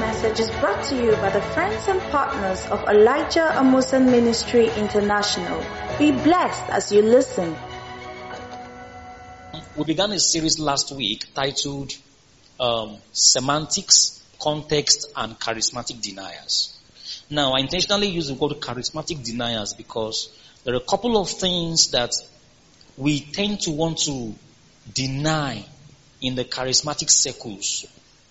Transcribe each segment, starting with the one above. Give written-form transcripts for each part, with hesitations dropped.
message is brought to you by the friends and partners of Elijah Amusan Ministry International. Be blessed as you listen. We began a series last week titled Semantics, Context, and Charismatic Deniers. Now, I intentionally use the word charismatic deniers because there are a couple of things that we tend to want to deny in the charismatic circles.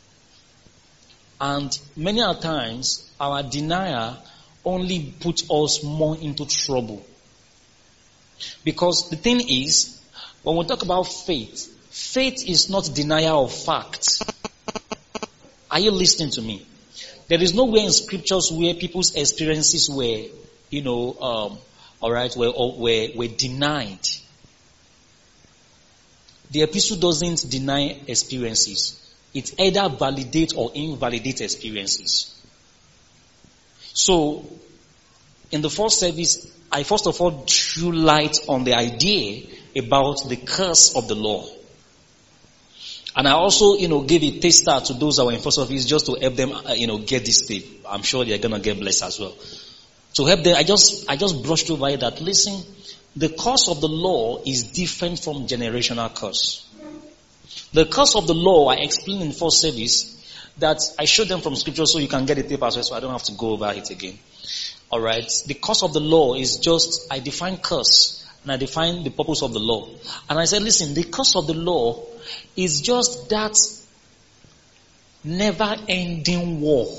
And many a times, our denial only puts us more into trouble. Because the thing is, when we talk about faith, faith is not denial of facts. Are you listening to me? There is nowhere in scriptures where people's experiences were, were denied. The epistle doesn't deny experiences. It either validates or invalidates experiences. So, in the first service, I first of all threw light on the idea about the curse of the law. And I also, gave a taster to those that were in first service just to help them, get this thing. I'm sure they're going to get blessed as well. To help them, I just brushed over it that, listen, the curse of the law is different from generational curse. The curse of the law, I explained in first service that I showed them from scripture so you can get the tape as well, so I don't have to go over it again. Alright? The curse of the law is just, I define curse and I define the purpose of the law. And I said, listen, the curse of the law is just that never-ending war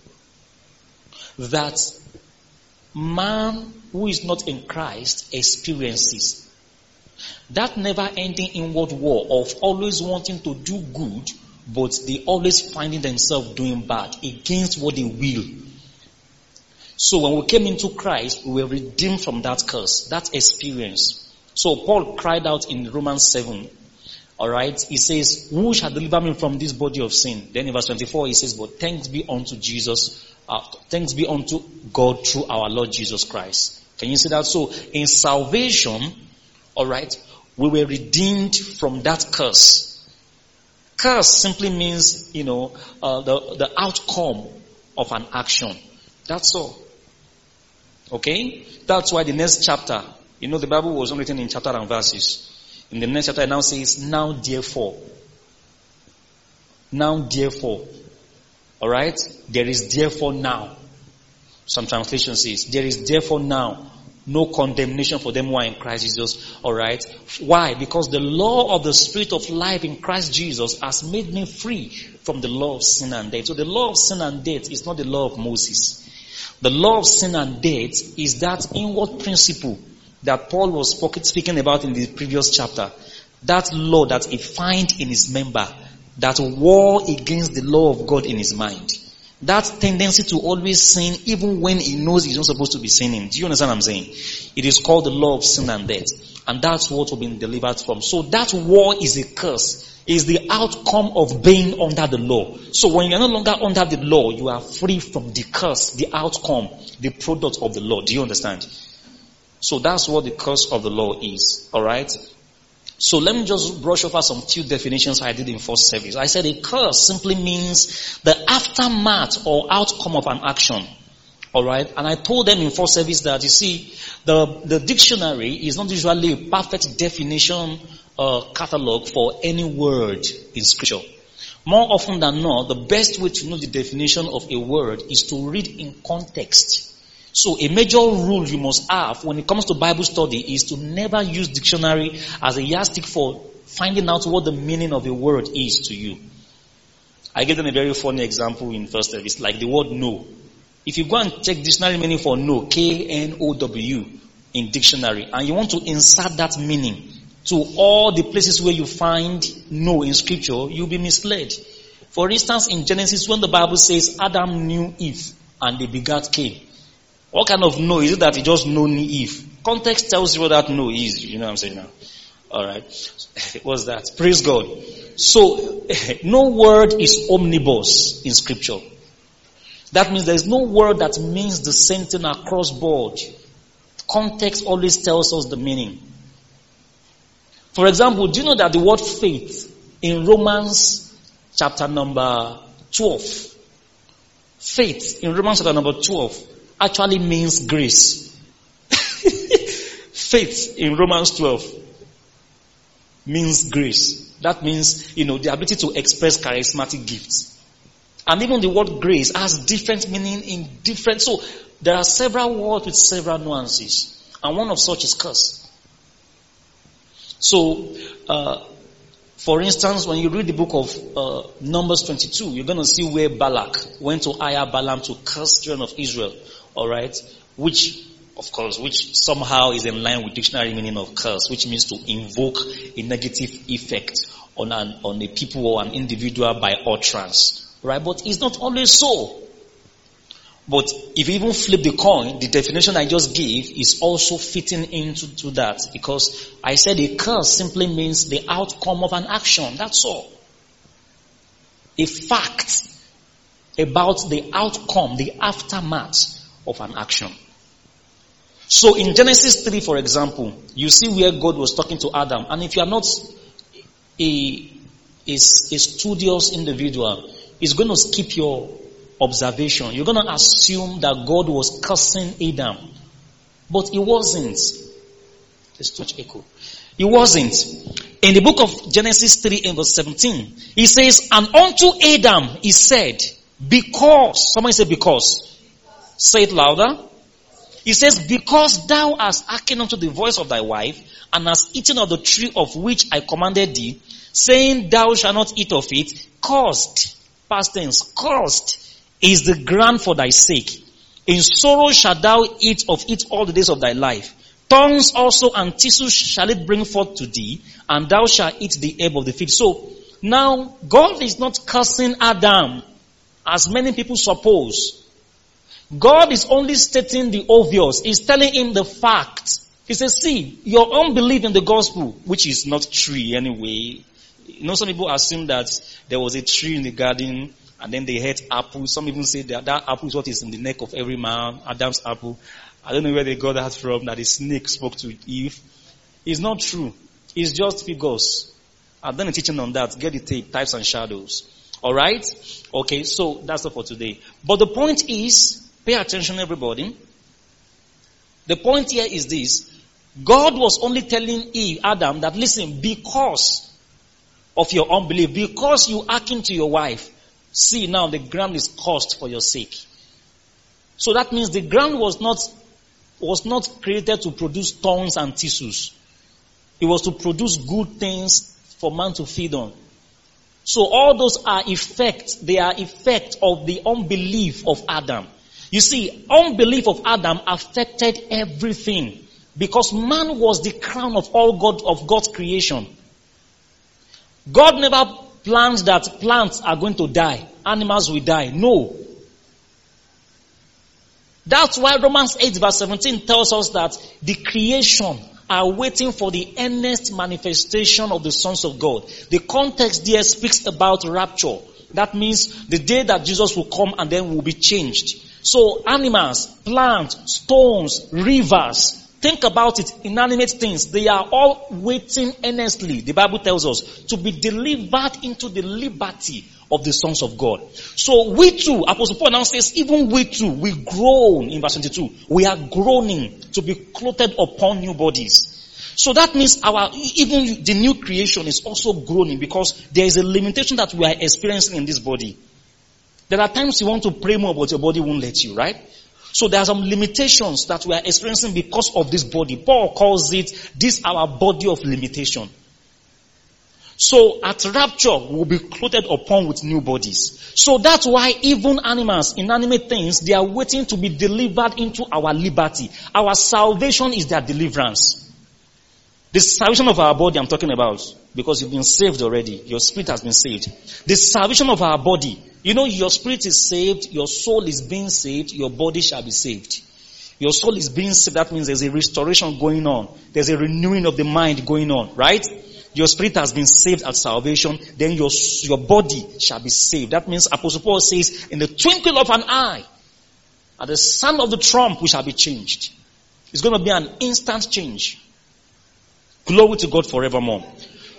that man who is not in Christ experiences. That never-ending inward war of always wanting to do good, but they always finding themselves doing bad against what they will. So when we came into Christ, we were redeemed from that curse, that experience. So Paul cried out in Romans 7. Alright, he says, who shall deliver me from this body of sin? Then in verse 24 he says, but thanks be unto Jesus, thanks be unto God through our Lord Jesus Christ. Can you see that? So in salvation, alright, we were redeemed from that curse. Curse simply means, the outcome of an action. That's all. Okay? That's why the next chapter, the Bible was only written in chapter and verses. In the next chapter it now says, now therefore. Alright? There is therefore now. Some translation says, there is therefore now no condemnation for them who are in Christ Jesus. Alright? Why? Because the law of the Spirit of life in Christ Jesus has made me free from the law of sin and death. So the law of sin and death is not the law of Moses. The law of sin and death is that inward principle that Paul was speaking about in the previous chapter. That law that he finds in his member, that war against the law of God in his mind. That tendency to always sin even when he knows he's not supposed to be sinning. Do you understand what I'm saying? It is called the law of sin and death. And that's what we've been delivered from. So that war is a curse. Is the outcome of being under the law. So when you're no longer under the law, you are free from the curse, the outcome, the product of the law. Do you understand? So that's what the curse of the law is. Alright? So let me just brush over some few definitions I did in first service. I said a curse simply means the aftermath or outcome of an action. Alright? And I told them in first service that, you see, the dictionary is not usually a perfect definition catalog for any word in scripture. More often than not, the best way to know the definition of a word is to read in context. So a major rule you must have when it comes to Bible study is to never use dictionary as a yardstick for finding out what the meaning of a word is to you. I gave them a very funny example in first service, like the word know. If you go and check dictionary meaning for know, K-N-O-W, in dictionary, and you want to insert that meaning to all the places where you find know in scripture, you'll be misled. For instance, in Genesis, when the Bible says Adam knew Eve and they begat Cain, what kind of know? Is it that he just knew Eve? Context tells you what that know is. You know what I'm saying now? Alright. What's that? Praise God. So, no word is omnibus in scripture. That means there is no word that means the same thing across board. Context always tells us the meaning. For example, do you know that the word faith in Romans chapter number 12, Faith in Romans chapter number 12 actually means grace. Faith in Romans 12 means grace. That means, the ability to express charismatic gifts. And even the word grace has different meaning in different. So there are several words with several nuances. And one of such is curse. So, for instance, when you read the book of Numbers 22, you're going to see where Balak went to hire Balaam to curse the children of Israel. Alright? Which somehow is in line with dictionary meaning of curse, which means to invoke a negative effect on a people or an individual by utterance. Right? But it's not always so. But if you even flip the coin, the definition I just gave is also fitting into that. Because I said a curse simply means the outcome of an action. That's all. A fact about the outcome, the aftermath of an action. So in Genesis 3, for example, you see where God was talking to Adam. And if you are not a studious individual, it's going to skip your observation. You're going to assume that God was cursing Adam. But it wasn't. There's too much echo. It wasn't. In the book of Genesis 3 and verse 17, he says, and unto Adam he said, because. Somebody say because. Say it louder. He says, because thou hast hearkened unto the voice of thy wife, and hast eaten of the tree of which I commanded thee, saying, thou shalt not eat of it, cursed, past tense, cursed is the ground for thy sake. In sorrow shalt thou eat of it all the days of thy life. Thorns also and thistles shall it bring forth to thee, and thou shalt eat the herb of the field. So, now, God is not cursing Adam, as many people suppose. God is only stating the obvious. He's telling him the fact. He says, see, your unbelief in the gospel, which is not tree anyway. Some people assume that there was a tree in the garden and then they ate apple. Some even say that apple is what is in the neck of every man, Adam's apple. I don't know where they got that from, that the snake spoke to Eve. It's not true. It's just figures. I've done a teaching on that. Get the tape, types and shadows. Alright? Okay, so that's all for today. But the point is, pay attention everybody. The point here is this. God was only telling Adam that, listen, because of your unbelief, because you hearken to your wife, see now the ground is cursed for your sake. So that means the ground was not created to produce thorns and thistles. It was to produce good things for man to feed on. So all those are effects. They are effect of the unbelief of Adam. You see, unbelief of Adam affected everything. Because man was the crown of God's creation. God never plans that plants are going to die. Animals will die. No. That's why Romans 8 verse 17 tells us that the creation are waiting for the earnest manifestation of the sons of God. The context there speaks about rapture. That means the day that Jesus will come and then will be changed. So animals, plants, stones, rivers, think about it, inanimate things, they are all waiting earnestly, the Bible tells us, to be delivered into the liberty of the sons of God. So we too, Apostle Paul now says, even we too, we groan, in verse 22, we are groaning to be clothed upon new bodies. So that means even the new creation is also groaning, because there is a limitation that we are experiencing in this body. There are times you want to pray more, but your body won't let you, right? So there are some limitations that we are experiencing because of this body. Paul calls it, this our body of limitation. So at rapture, we'll be clothed upon with new bodies. So that's why even animals, inanimate things, they are waiting to be delivered into our liberty. Our salvation is their deliverance. The salvation of our body I'm talking about, because you've been saved already. Your spirit has been saved. The salvation of our body. Your spirit is saved, your soul is being saved, your body shall be saved. Your soul is being saved, that means there's a restoration going on. There's a renewing of the mind going on, right? Your spirit has been saved at salvation, then your body shall be saved. That means Apostle Paul says, in the twinkle of an eye, at the sound of the trump, we shall be changed. It's going to be an instant change. Glory to God forevermore.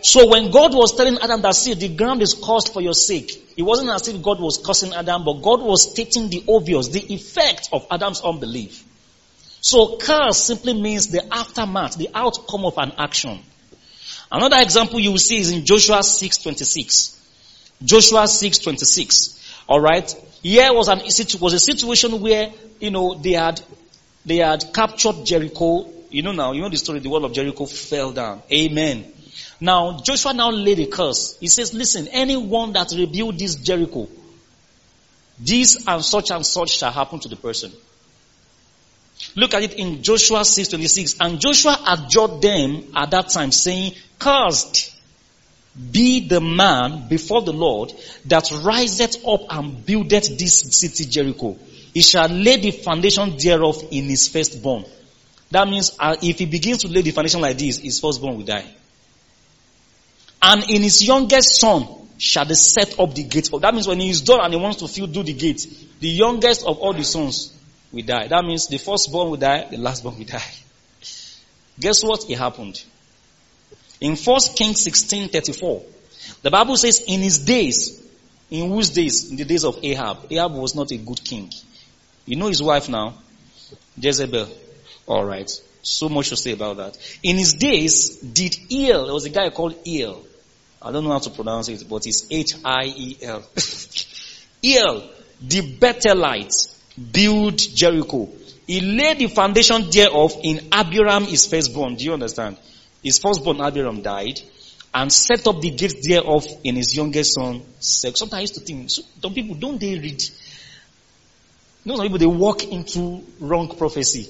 So when God was telling Adam that, see, the ground is cursed for your sake, it wasn't as if God was cursing Adam, but God was stating the obvious, the effect of Adam's unbelief. So curse simply means the aftermath, the outcome of an action. Another example you will see is in Joshua 6:26. Joshua 6:26. Alright? Here was a situation where, they had captured Jericho. You know the story, the wall of Jericho fell down. Amen. Now, Joshua now laid a curse. He says, listen, anyone that rebuild this Jericho, this and such shall happen to the person. Look at it in Joshua 6:26. And Joshua adjured them at that time, saying, cursed be the man before the Lord that riseth up and buildeth this city Jericho. He shall lay the foundation thereof in his firstborn. That means if he begins to lay the foundation like this, his firstborn will die. And in his youngest son shall they set up the gate. That means when he is done and he wants to do the gate, the youngest of all the sons will die. That means the firstborn will die, the lastborn will die. Guess what? It happened. In 1 Kings 16:34, the Bible says, in his days, in whose days? In the days of Ahab. Ahab was not a good king. You know his wife now? Jezebel. Alright. So much to say about that. In his days, did El, there was a guy called El. I don't know how to pronounce it, but it's Hiel. El, the Bethelite, built Jericho. He laid the foundation thereof in Abiram, his firstborn. Do you understand? His firstborn Abiram died and set up the gates thereof in his youngest son. Sometimes I used to think, some people, don't they read? Some people, they walk into wrong prophecy.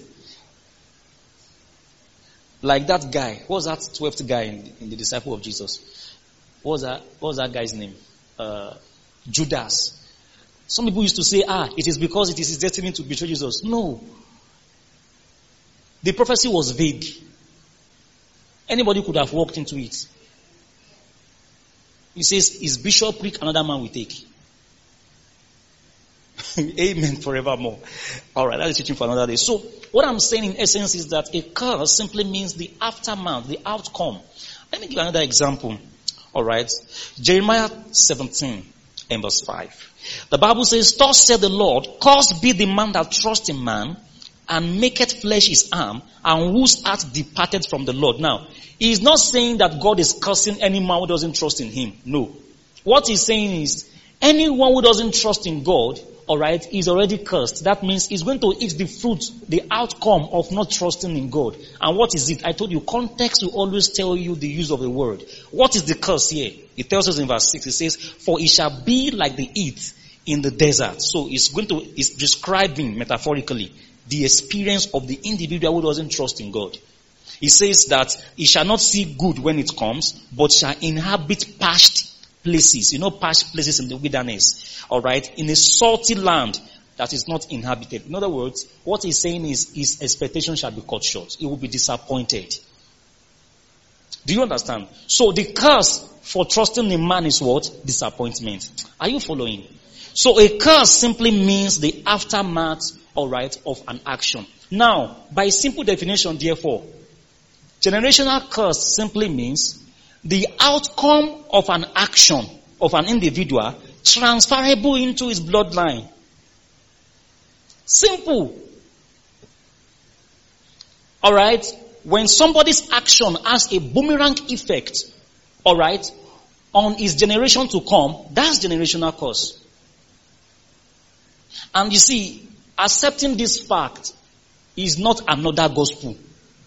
Like that guy. What was that 12th guy in the disciple of Jesus? What was that guy's name? Judas. Some people used to say, it is because it is his destiny to betray Jesus. No. The prophecy was vague. Anybody could have walked into it. He says, his bishopric another man will take. Amen forevermore. Alright, that is teaching for another day. So, what I'm saying in essence is that a curse simply means the aftermath, the outcome. Let me give another example. Alright. Jeremiah 17 and verse 5. The Bible says, thus said the Lord, cursed be the man that trusts in man, and maketh flesh his arm, and whose heart departed from the Lord. Now, he is not saying that God is cursing any man who doesn't trust in him. No. What he's saying is, anyone who doesn't trust in God, alright, is already cursed. That means he's going to eat the fruit, the outcome of not trusting in God. And what is it? I told you, context will always tell you the use of the word. What is the curse here? It tells us in verse 6, it says, for it shall be like the heat in the desert. So it's describing metaphorically the experience of the individual who doesn't trust in God. He says that he shall not see good when it comes, but shall inhabit parched places. You know, parched places in the wilderness. Alright? In a salty land that is not inhabited. In other words, what he's saying is his expectation shall be cut short. He will be disappointed. Do you understand? So the curse for trusting in man is what? Disappointment. Are you following? So a curse simply means the aftermath, alright, of an action. Now, by simple definition, therefore, generational curse simply means the outcome of an action of an individual transferable into his bloodline. Simple. Alright? When somebody's action has a boomerang effect, alright, on his generation to come, that's generational curse. And you see, accepting this fact is not another gospel.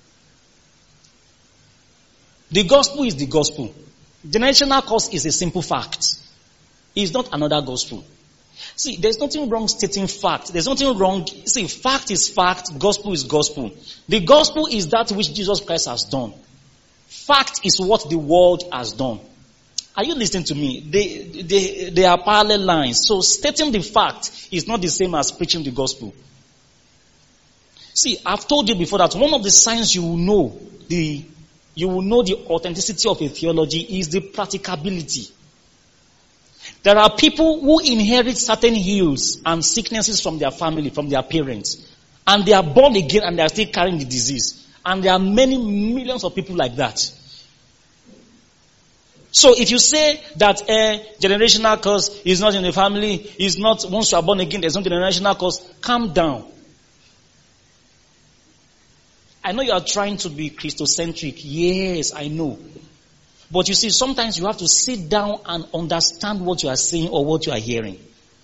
The gospel is the gospel. Generational curse is a simple fact. It's not another gospel. See, there's nothing wrong stating fact. There's nothing wrong. See, fact is fact. Gospel is gospel. The gospel is that which Jesus Christ has done. Fact is what the world has done. Are you listening to me? They are parallel lines. So stating the fact is not the same as preaching the gospel. See, I've told you before that one of the signs you will know the authenticity of a theology is the practicability. There are people who inherit certain ills and sicknesses from their family, from their parents. And they are born again and they are still carrying the disease. And there are many millions of people like that. So if you say that generational curse is not in the family, is not, once you are born again, there's no generational curse, calm down. I know you are trying to be Christocentric. Yes, I know. But you see, sometimes you have to sit down and understand what you are saying or what you are hearing.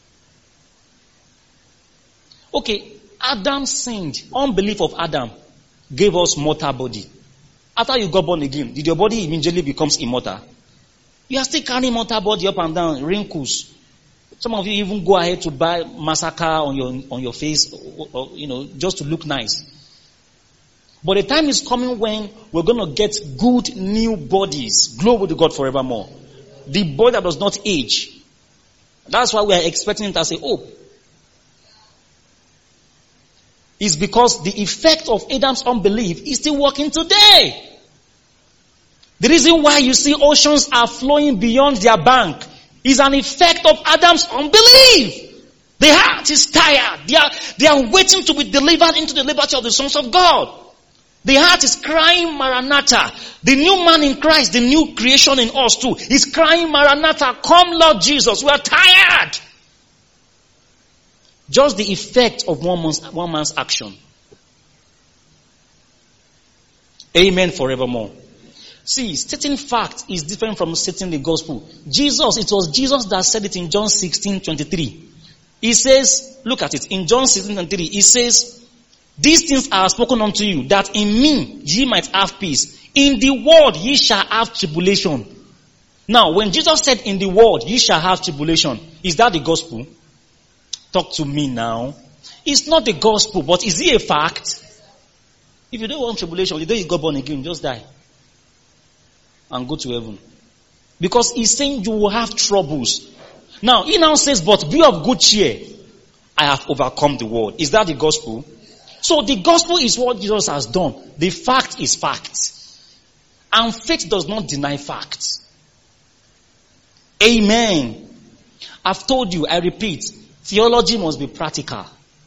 Okay, Adam sinned. Unbelief of Adam gave us mortal body. After you got born again, did your body immediately becomes immortal? You are still carrying mortal body up and down, wrinkles. Some of you even go ahead to buy massacre on your face, or, just to look nice. But the time is coming when we're going to get good new bodies. Glory to God forevermore. The body that does not age. That's why we are expecting it as a hope. It's because the effect of Adam's unbelief is still working today. The reason why you see oceans are flowing beyond their bank is an effect of Adam's unbelief. The heart is tired. They are waiting to be delivered into the liberty of the sons of God. The heart is crying Maranatha. The new man in Christ, the new creation in us too, is crying Maranatha. Come Lord Jesus, we are tired. Just the effect of one man's action. Amen forevermore. See, stating fact is different from stating the gospel. It was Jesus that said it in John 16:23. He says, look at it, in John 16:23, he says, these things are spoken unto you, that in me ye might have peace. In the world ye shall have tribulation. Now, when Jesus said in the world ye shall have tribulation, is that the gospel? Talk to me now. It's not the gospel, but is it a fact? If you don't want tribulation, the day you got born again, just die. And go to heaven. Because he's saying you will have troubles. Now, he now says, but be of good cheer. I have overcome the world. Is that the gospel? So the gospel is what Jesus has done. The fact is fact. And faith does not deny fact. Amen. I've told you, I repeat, theology must be practical.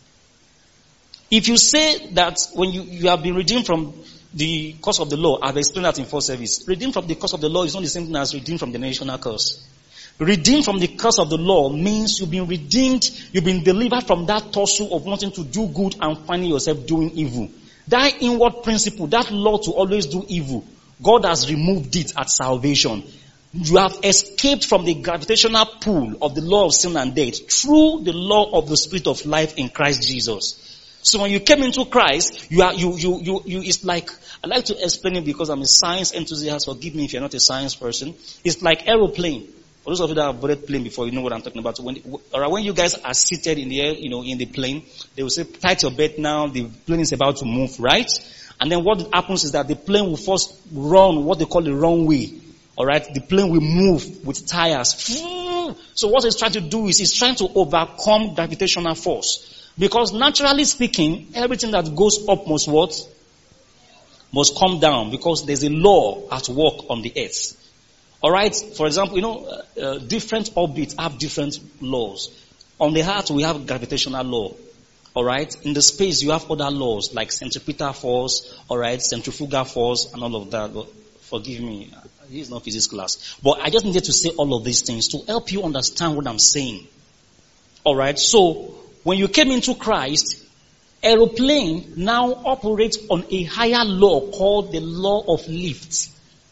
If you say that when you have been redeemed from the curse of the law, I've explained that in first service. Redeemed from the curse of the law is not the same thing as redeemed from the generational curse. Redeemed from the curse of the law means you've been redeemed, you've been delivered from that tussle of wanting to do good and finding yourself doing evil. That inward principle, that law to always do evil, God has removed it at salvation. You have escaped from the gravitational pull of the law of sin and death through the law of the Spirit of life in Christ Jesus. So when you came into Christ, it's like, I like to explain it because I'm a science enthusiast. Forgive me if you're not a science person. It's like aeroplane. For those of you that have boarded plane before, you know what I'm talking about. When you guys are seated in the air, in the plane, they will say, tight your belt now, the plane is about to move, right? And then what happens is that the plane will first run what they call the runway. Alright? The plane will move with tires. So what it's trying to do is it's trying to overcome gravitational force. Because naturally speaking, everything that goes up must what? Must come down, because there's a law at work on the earth. Alright? For example, different orbits have different laws. On the earth we have gravitational law. Alright? In the space you have other laws like centripetal force, alright, centrifugal force and all of that. But forgive me, this is not physics class. But I just needed to say all of these things to help you understand what I'm saying. Alright? So, when you came into Christ, aeroplane now operates on a higher law called the law of lift.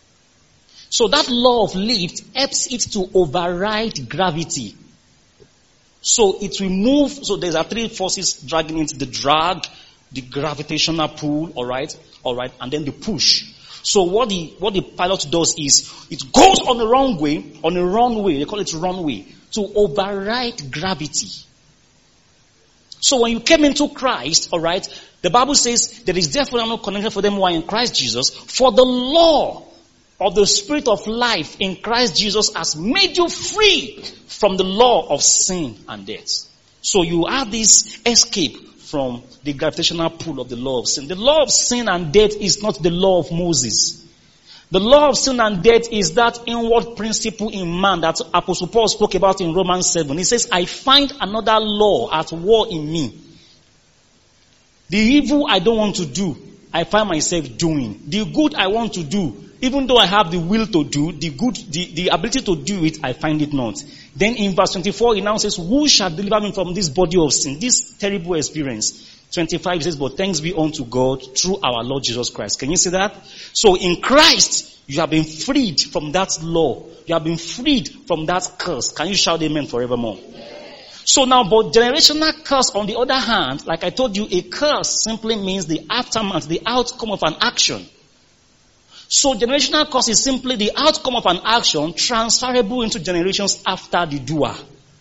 So that law of lift helps it to override gravity. So it removes, so there are three forces dragging it: the drag, the gravitational pull, alright, and then the push. So what the pilot does is, it goes on a runway, they call it runway, to override gravity. So when you came into Christ, alright, the Bible says there is therefore no connection for them who are in Christ Jesus, for the law of the Spirit of life in Christ Jesus has made you free from the law of sin and death. So you have this escape from the gravitational pull of the law of sin. The law of sin and death is not the law of Moses. The law of sin and death is that inward principle in man that Apostle Paul spoke about in Romans 7. He says, I find another law at war in me. The evil I don't want to do, I find myself doing. The good I want to do, Even though I have the will to do, the ability to do it, I find it not. Then in verse 24, it now says, who shall deliver me from this body of sin, this terrible experience? 25 says, but thanks be unto God through our Lord Jesus Christ. Can you see that? So in Christ, you have been freed from that law. You have been freed from that curse. Can you shout amen forevermore? So now, but generational curse, on the other hand, like I told you, a curse simply means the aftermath, the outcome of an action. So generational curse is simply the outcome of an action transferable into generations after the doer.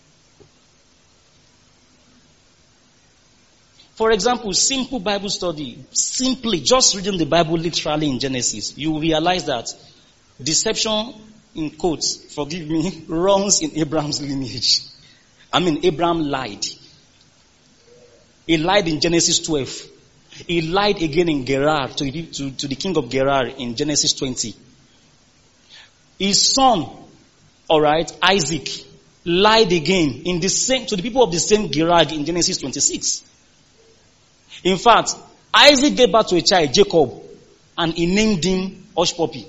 For example, simple Bible study, simply just reading the Bible literally in Genesis, you will realize that deception, in quotes, forgive me, runs in Abraham's lineage. Abraham lied. He lied in Genesis 12. He lied again in Gerar to the king of Gerar in Genesis 20. His son, Isaac, lied again to the people of the same Gerar in Genesis 26. In fact, Isaac gave birth to a child, Jacob, and he named him Hushpuppi.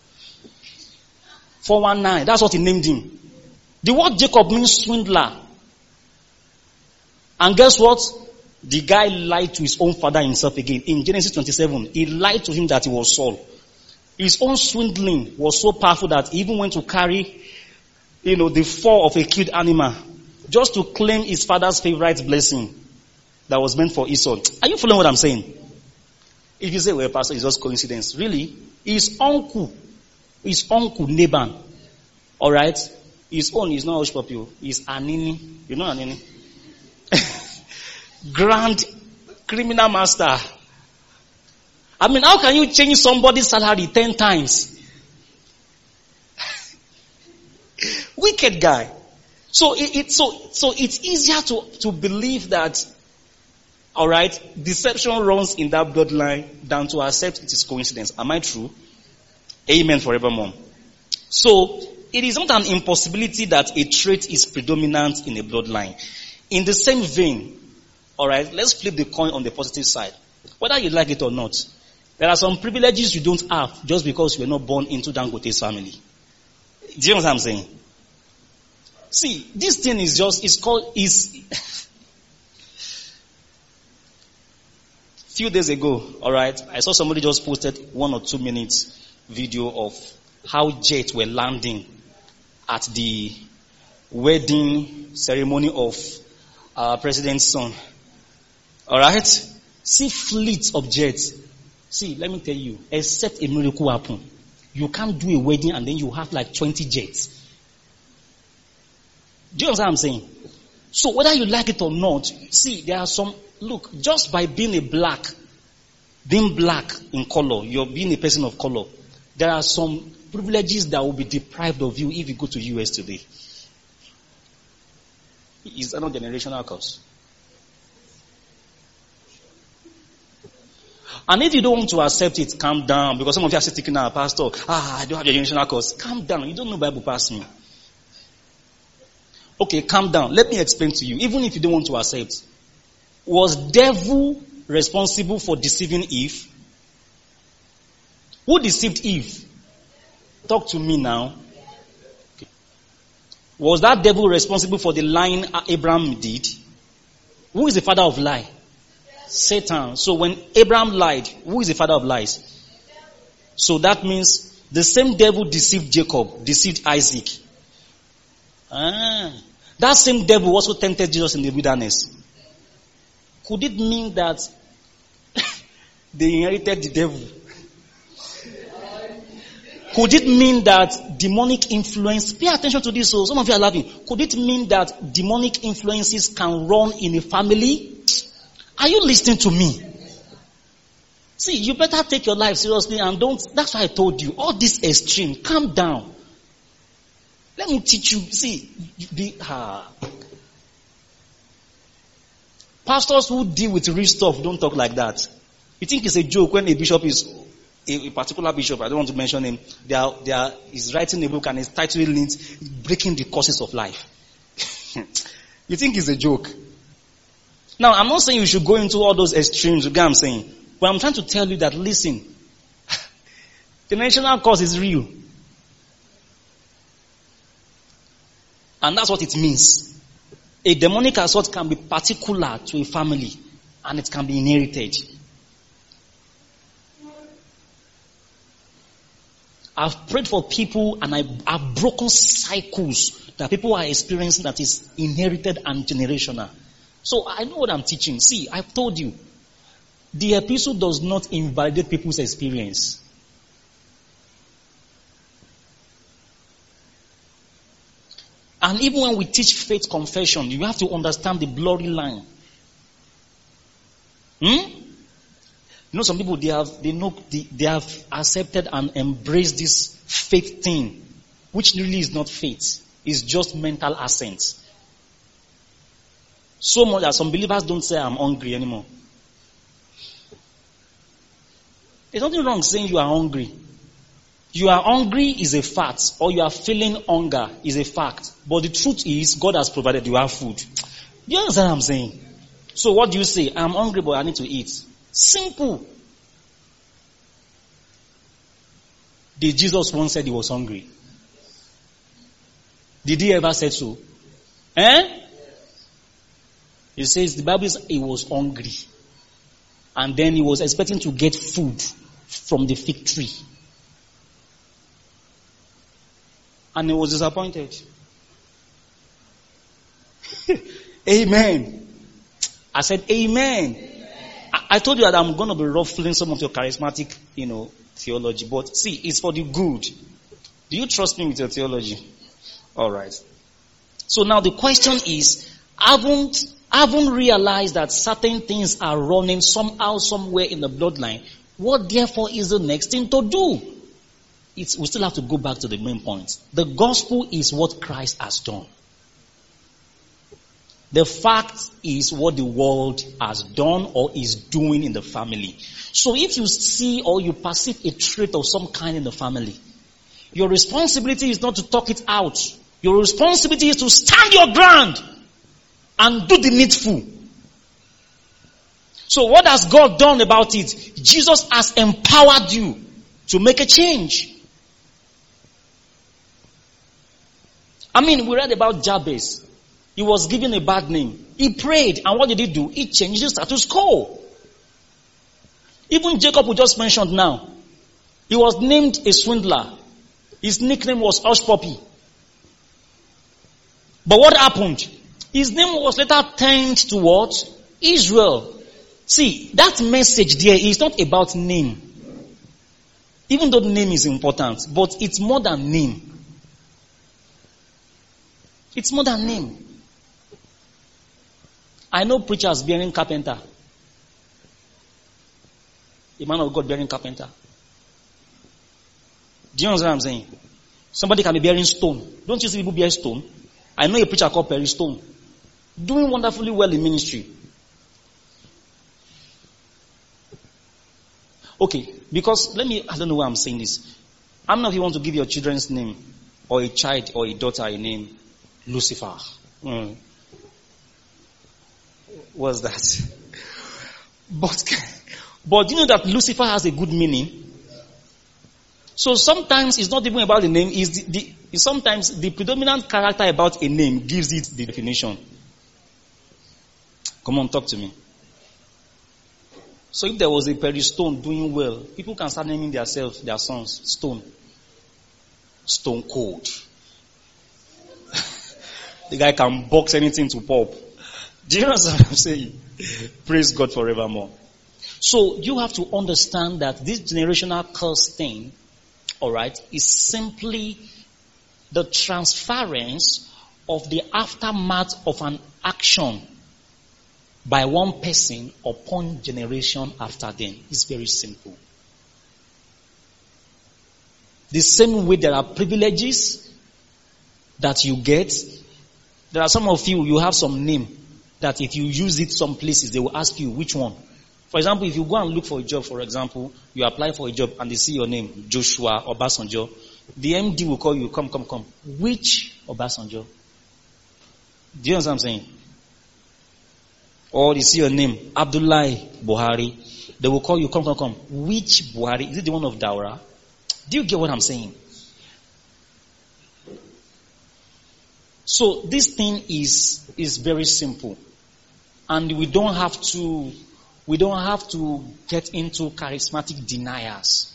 419, that's what he named him. The word Jacob means swindler. And guess what? The guy lied to his own father himself again. In Genesis 27, he lied to him that he was Saul. His own swindling was so powerful that he even went to carry, the fur of a killed animal just to claim his father's favorite blessing that was meant for Esau. Are you following what I'm saying? If you say, well, Pastor, it's just coincidence. Really? His uncle, Laban, his own is not Hushpuppi, he's Anini. You know Anini? Grand criminal master. How can you change somebody's salary 10 times? Wicked guy. So it's easier to believe that, deception runs in that bloodline than to accept it is coincidence. Am I true? Amen forevermore. So it is not an impossibility that a trait is predominant in a bloodline. In the same vein, let's flip the coin on the positive side. Whether you like it or not, there are some privileges you don't have just because you were not born into Dangote's family. Do you know what I'm saying? See, this thing few days ago, I saw somebody just posted 1 or 2 minutes video of how jets were landing at the wedding ceremony of our president's son. See fleets of jets. See, let me tell you, except a miracle happen, you can't do a wedding and then you have like 20 jets. Do you understand what I'm saying? So whether you like it or not, see, there are some, look, just by being black in color, you're being a person of color, there are some privileges that will be deprived of you if you go to US today. It's not generational curse. And if you don't want to accept it, calm down. Because some of you are still thinking, Pastor, I don't have a generational curse. Calm down. You don't know Bible past me. Okay, calm down. Let me explain to you. Even if you don't want to accept, was devil responsible for deceiving Eve? Who deceived Eve? Talk to me now. Okay. Was that devil responsible for the lying Abraham did? Who is the father of lie? Satan. So when Abraham lied, who is the father of lies? So that means the same devil deceived Jacob, deceived Isaac. That same devil also tempted Jesus in the wilderness. Could it mean that they inherited the devil? Could it mean that demonic influence, pay attention to this, so some of you are laughing. Could it mean that demonic influences can run in a family? Are you listening to me? See, you better take your life seriously and don't, that's why I told you, all this extreme, calm down. Let me teach you, see, pastors who deal with real stuff don't talk like that. You think it's a joke when a bishop is, a particular bishop, I don't want to mention him, he's writing a book and his title is Breaking the Curses of Life. You think it's a joke? Now, I'm not saying you should go into all those extremes, you get what I'm saying? But I'm trying to tell you that, listen, Generational curse is real. And that's what it means. A demonic assault can be particular to a family and it can be inherited. I've prayed for people and I've broken cycles that people are experiencing that is inherited and generational. So I know what I'm teaching. See, I've told you, the epistle does not invalidate people's experience. And even when we teach faith confession, you have to understand the blurry line. You know, some people they have accepted and embraced this faith thing, which really is not faith. It's just mental assent. So much that some believers don't say I'm hungry anymore. There's nothing wrong saying you are hungry. You are hungry is a fact, or you are feeling hunger is a fact. But the truth is, God has provided you have food. You understand what I'm saying? So what do you say? I'm hungry, but I need to eat. Simple. Did Jesus once said he was hungry? Did he ever say so? It says, the Bible says he was hungry. And then he was expecting to get food from the fig tree. And he was disappointed. Amen. I said, amen. I told you that I'm going to be ruffling some of your charismatic, theology. But see, it's for the good. Do you trust me with your theology? All right. So now the question is, haven't realized that certain things are running somehow, somewhere in the bloodline. What therefore is the next thing to do? We still have to go back to the main point. The gospel is what Christ has done. The fact is what the world has done or is doing in the family. So if you see or you perceive a trait of some kind in the family, your responsibility is not to talk it out. Your responsibility is to stand your ground and do the needful. So what has God done about it? Jesus has empowered you to make a change. We read about Jabez. He was given a bad name. He prayed, and what did he do? He changed his status quo. Even Jacob we just mentioned now, he was named a swindler. His nickname was Hush Puppy. But what happened? His name was later turned to what? Israel. See, that message there is not about name. Even though the name is important, but it's more than name. It's more than name. I know preachers bearing carpenter. A man of God bearing carpenter. Do you understand what I'm saying? Somebody can be bearing stone. Don't you see people bear stone? I know a preacher called Perry Stone. Doing wonderfully well in ministry. Okay, because I don't know why I'm saying this. How many of you want to give your children's name, or a child or a daughter a name? Lucifer. What's that? But you know that Lucifer has a good meaning? So sometimes it's not even about the name, it's sometimes the predominant character about a name gives it the definition. Come on, talk to me. So if there was a Perry Stone doing well, people can start naming their sons, Stone. Stone Cold. The guy can box anything to pop. Do you know what I'm saying? Praise God forevermore. So you have to understand that this generational curse thing, alright, is simply the transference of the aftermath of an action by one person upon generation after them. It's very simple. The same way there are privileges that you get, there are some of you have some name that if you use it some places, they will ask you which one. For example, if you go and look for a job, for example, you apply for a job and they see your name, Joshua Obasanjo, the MD will call you, come. Which Obasanjo? Do you understand what I'm saying? Or they see your name, Abdullahi Buhari, they will call you, come. Which Buhari? Is it the one of Daura? Do you get what I'm saying? So this thing is very simple. And we don't have to get into charismatic deniers.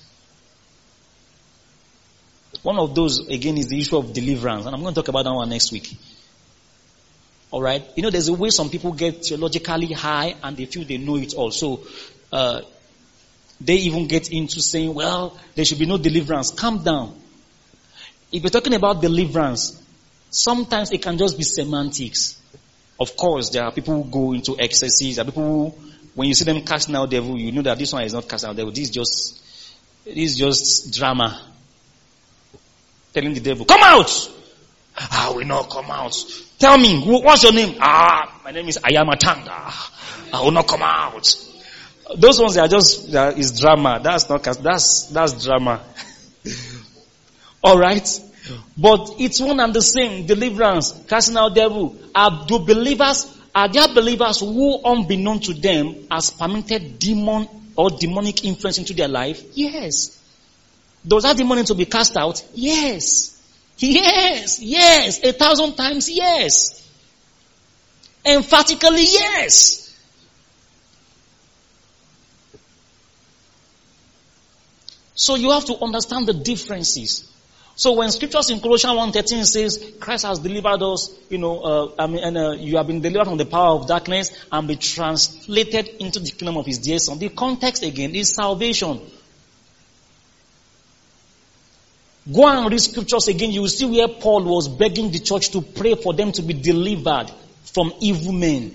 One of those, again, is the issue of deliverance. And I'm going to talk about that one next week. Alright? You know, there's a way some people get theologically high and they feel they know it all. So, they even get into saying, well, there should be no deliverance. Calm down. If you're talking about deliverance, sometimes it can just be semantics. Of course, there are people who go into excesses. There are people who, when you see them casting out devil, you know that this one is not casting out devil. This is just drama. Telling the devil, come out! I will not come out. Tell me, what's your name? My name is Ayamatanga. I will not come out. Those ones is drama. That's not that's drama. Alright? But it's one and the same. Deliverance, casting out devil. Are there believers who, unbeknown to them, has permitted demon or demonic influence into their life? Yes. Does that demon need to be cast out? Yes. Yes. 1,000 times yes. Emphatically yes. So you have to understand the differences. So when scriptures in Colossians 1:13 says Christ has delivered us, you have been delivered from the power of darkness and be translated into the kingdom of his dear son. The context again is salvation. Go and read scriptures again. You will see where Paul was begging the church to pray for them to be delivered from evil men.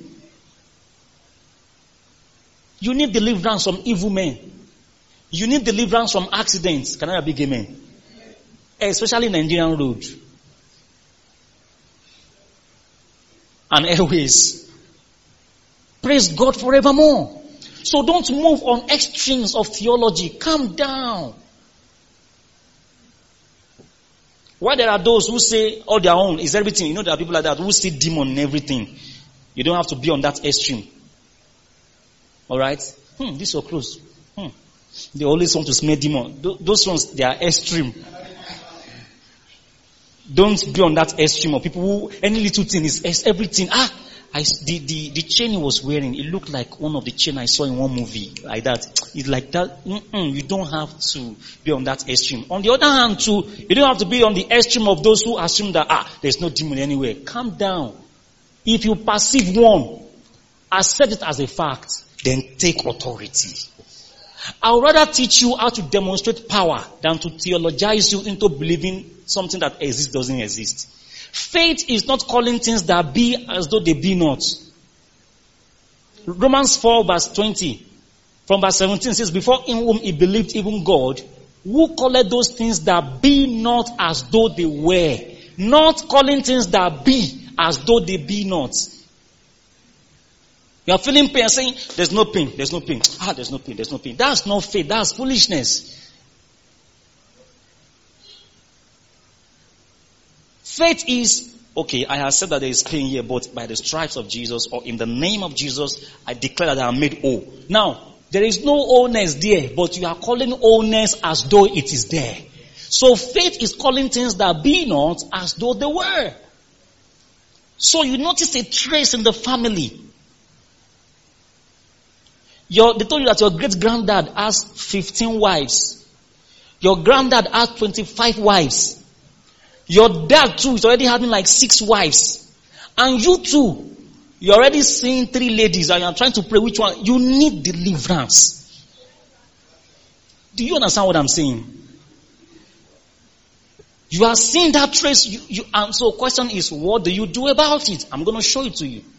You need deliverance from evil men. You need deliverance from accidents. Can I have a big amen? Especially Nigerian road and airways. Praise God forevermore. So don't move on extremes of theology. Calm down. Why there are those who say all their own is everything. You know there are people like that who see demon in everything. You don't have to be on that extreme. Alright? This is so close. They always want to smell demon. Those ones, they are extreme. Don't be on that extreme of people who, any little thing is everything. The chain he was wearing, it looked like one of the chain I saw in one movie. Like that. It's like that. You don't have to be on that extreme. On the other hand too, you don't have to be on the extreme of those who assume that, there's no demon anywhere. Calm down. If you perceive one, accept it as a fact, then take authority. I would rather teach you how to demonstrate power than to theologize you into believing something that exists doesn't exist. Faith is not calling things that be as though they be not. Romans 4 verse 20 from verse 17 says, before in whom he believed even God, who called those things that be not as though they were. Not calling things that be as though they be not. You are feeling pain, saying, there's no pain. There's no pain. There's no pain. That's not faith. That's foolishness. Faith is, okay, I have said that there is pain here, but by the stripes of Jesus or in the name of Jesus, I declare that I am made whole. Now, there is no wholeness there, but you are calling wholeness as though it is there. So faith is calling things that be not as though they were. So you notice a trace in the family. They told you that your great-granddad has 15 wives. Your granddad has 25 wives. Your dad too is already having like 6 wives. And you too, you're already seeing 3 ladies and you're trying to pray which one. You need deliverance. Do you understand what I'm saying? You are seeing that trace. And so the question is, what do you do about it? I'm going to show it to you.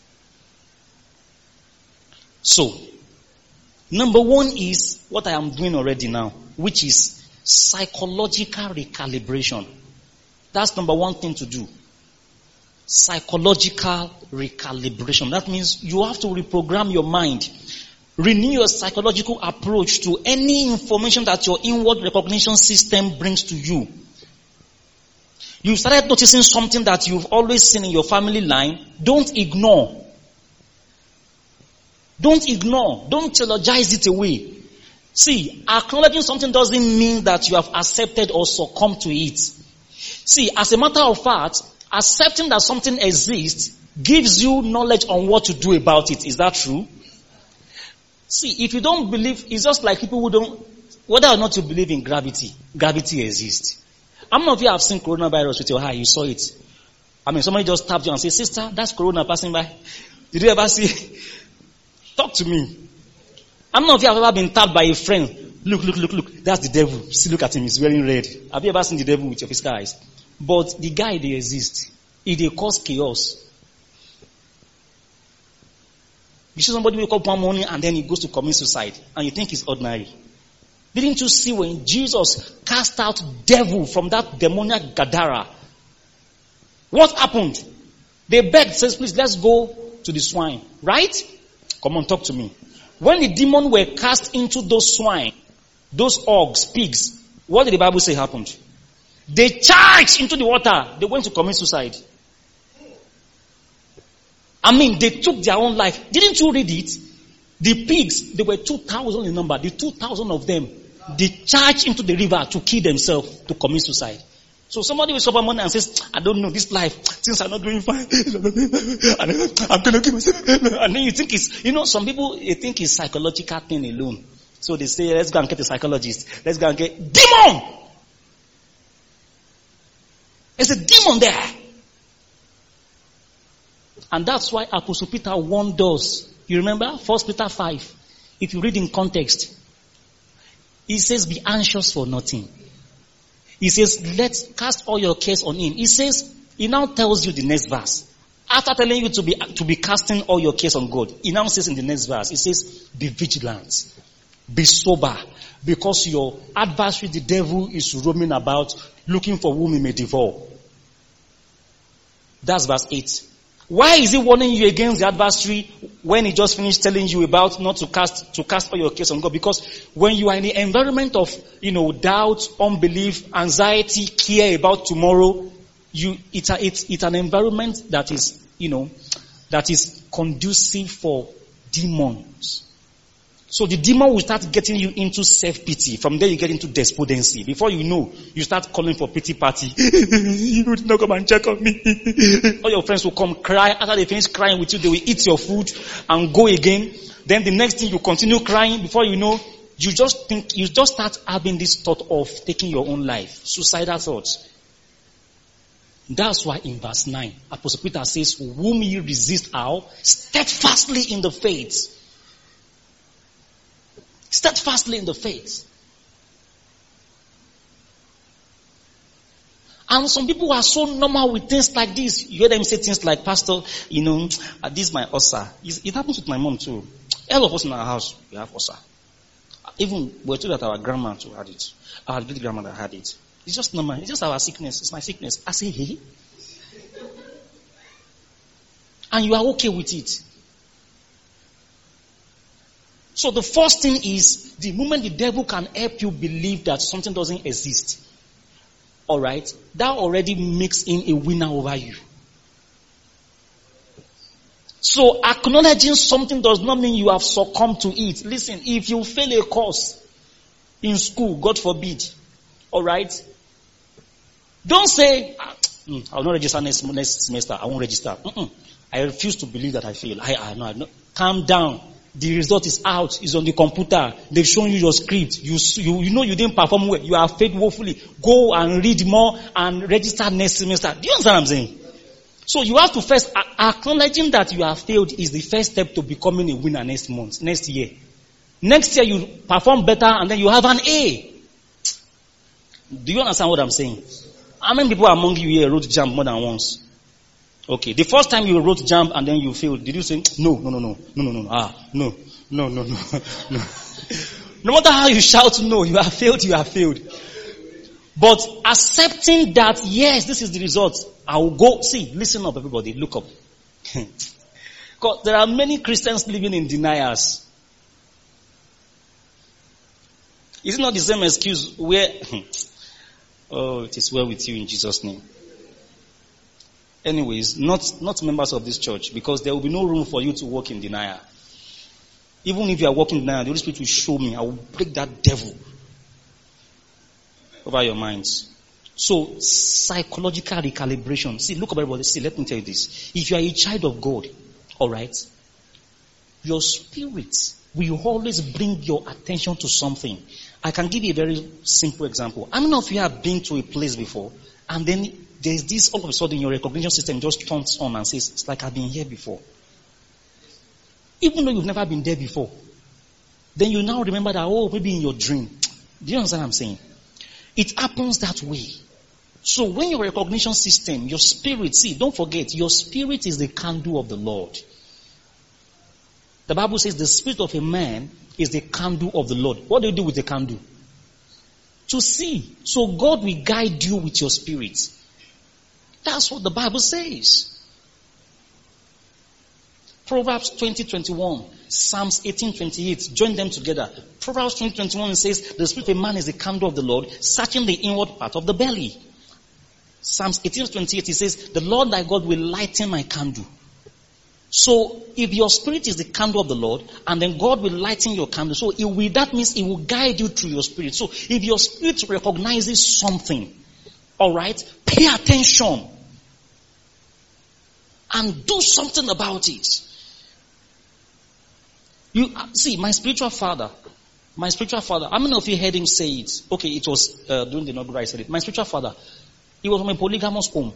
So, number 1 is what I am doing already now, which is psychological recalibration. That's number 1 thing to do. Psychological recalibration. That means you have to reprogram your mind. Renew your psychological approach to any information that your inward recognition system brings to you. You started noticing something that you've always seen in your family line. Don't ignore. Don't ignore. Don't theologize it away. See, acknowledging something doesn't mean that you have accepted or succumbed to it. See, as a matter of fact, accepting that something exists gives you knowledge on what to do about it. Is that true? See, if you don't believe, it's just like people who don't, whether or not you believe in gravity, gravity exists. How many of you have seen coronavirus with your eye? You saw it. I mean, somebody just tapped you and said, sister, that's corona passing by. Did you ever see? Talk to me. How many of you have ever been tapped by a friend? Look. That's the devil. See, look at him. He's wearing red. Have you ever seen the devil with your physical eyes? But the guy, they exist. They cause chaos. You see somebody wake up one morning and then he goes to commit suicide. And you think it's ordinary. Didn't you see when Jesus cast out devil from that demoniac Gadara? What happened? They begged, says, please, let's go to the swine. Right? Come on, talk to me. When the demon were cast into those swine, those hogs, pigs, what did the Bible say happened? They charged into the water. They went to commit suicide. I mean, they took their own life. Didn't you read it? The pigs, they were 2,000 in number. The 2,000 of them, they charged into the river to kill themselves, to commit suicide. So somebody will stop one morning and says, I don't know, this life, things are not doing fine. I'm going to kill myself. And then you think it's, some people, they think it's psychological thing alone. So they say, let's go and get a psychologist. Let's go and get demon. There's a demon there. And that's why Apostle Peter warned us. You remember? 1 Peter 5. If you read in context, he says, be anxious for nothing. He says, let's cast all your cares on him. He now tells you the next verse. After telling you to be casting all your cares on God, he now says in the next verse, he says, be vigilant, be sober, because your adversary, the devil, is roaming about looking for whom he may devour. That's verse 8. Why is he warning you against the adversary when he just finished telling you about not to cast all your cares on God? Because when you are in the environment of, doubt, unbelief, anxiety, care about tomorrow, it's an environment that is, that is conducive for demons. So the demon will start getting you into self-pity. From there you get into despondency. Before you know, you start calling for pity party. You did not come and check on me. All your friends will come cry. After they finish crying with you, they will eat your food and go again. Then the next thing you continue crying. Before you know, you just start having this thought of taking your own life. Suicidal thoughts. That's why in verse 9, Apostle Peter says, whom ye resist how? Steadfastly in the faith. Steadfastly in the faith. And some people are so normal with things like this. You hear them say things like, Pastor, this is my ulcer. It happens with my mom too. All of us in our house, we have ulcer. Even we're told that our grandma too had it. Our great grandmother had it. It's just normal. It's just our sickness. It's my sickness. I say, hey. And you are okay with it. So the first thing is, the moment the devil can help you believe that something doesn't exist, alright, that already makes him a winner over you. So acknowledging something does not mean you have succumbed to it. Listen, if you fail a course in school, God forbid, alright, don't say, I'll not register next semester, I won't register. I refuse to believe that I fail. No. Calm down. The result is out. It's on the computer. They've shown you your script. You know you didn't perform well. You have failed woefully. Go and read more and register next semester. Do you understand what I'm saying? So you have to first, acknowledging that you have failed is the first step to becoming a winner next year. Next year you perform better and then you have an A. Do you understand what I'm saying? How many people among you here wrote JAMB more than once? Okay, the first time you wrote JAMB and then you failed, did you say, no. No. No matter how you shout no, you have failed. But accepting that, yes, this is the result, I will go, listen up everybody, look up. Because there are many Christians living in deniers. Is it not the same excuse where, oh, it is well with you in Jesus' name. Anyways, not members of this church, because there will be no room for you to walk in denial. Even if you are walking now, the Holy Spirit will show me. I will break that devil over your minds. So, psychological recalibration. See, look at everybody. See, let me tell you this. If you are a child of God, alright, your spirit will always bring your attention to something. I can give you a very simple example. How many of you have been to a place before, and then there's this, all of a sudden your recognition system just turns on and says, it's like I've been here before. Even though you've never been there before. Then you now remember that, oh, maybe in your dream. Do you understand what I'm saying? It happens that way. So when your recognition system, your spirit, see, don't forget, your spirit is the candle of the Lord. The Bible says the spirit of a man is the candle of the Lord. What do you do with the candle? To see. So God will guide you with your spirit. That's what the Bible says. Proverbs 20:21, Psalms 18:28, join them together. Proverbs 20:21 says, the spirit of a man is the candle of the Lord, searching the inward part of the belly. Psalms 18:28, it says, the Lord thy God will lighten my candle. So, if your spirit is the candle of the Lord, and then God will lighten your candle, so that means it will guide you through your spirit. So, if your spirit recognizes something, alright, pay attention, and do something about it. You see, my spiritual father, how many of you heard him say it? Okay, it was during the inaugural I said it. My spiritual father, he was from a polygamous home.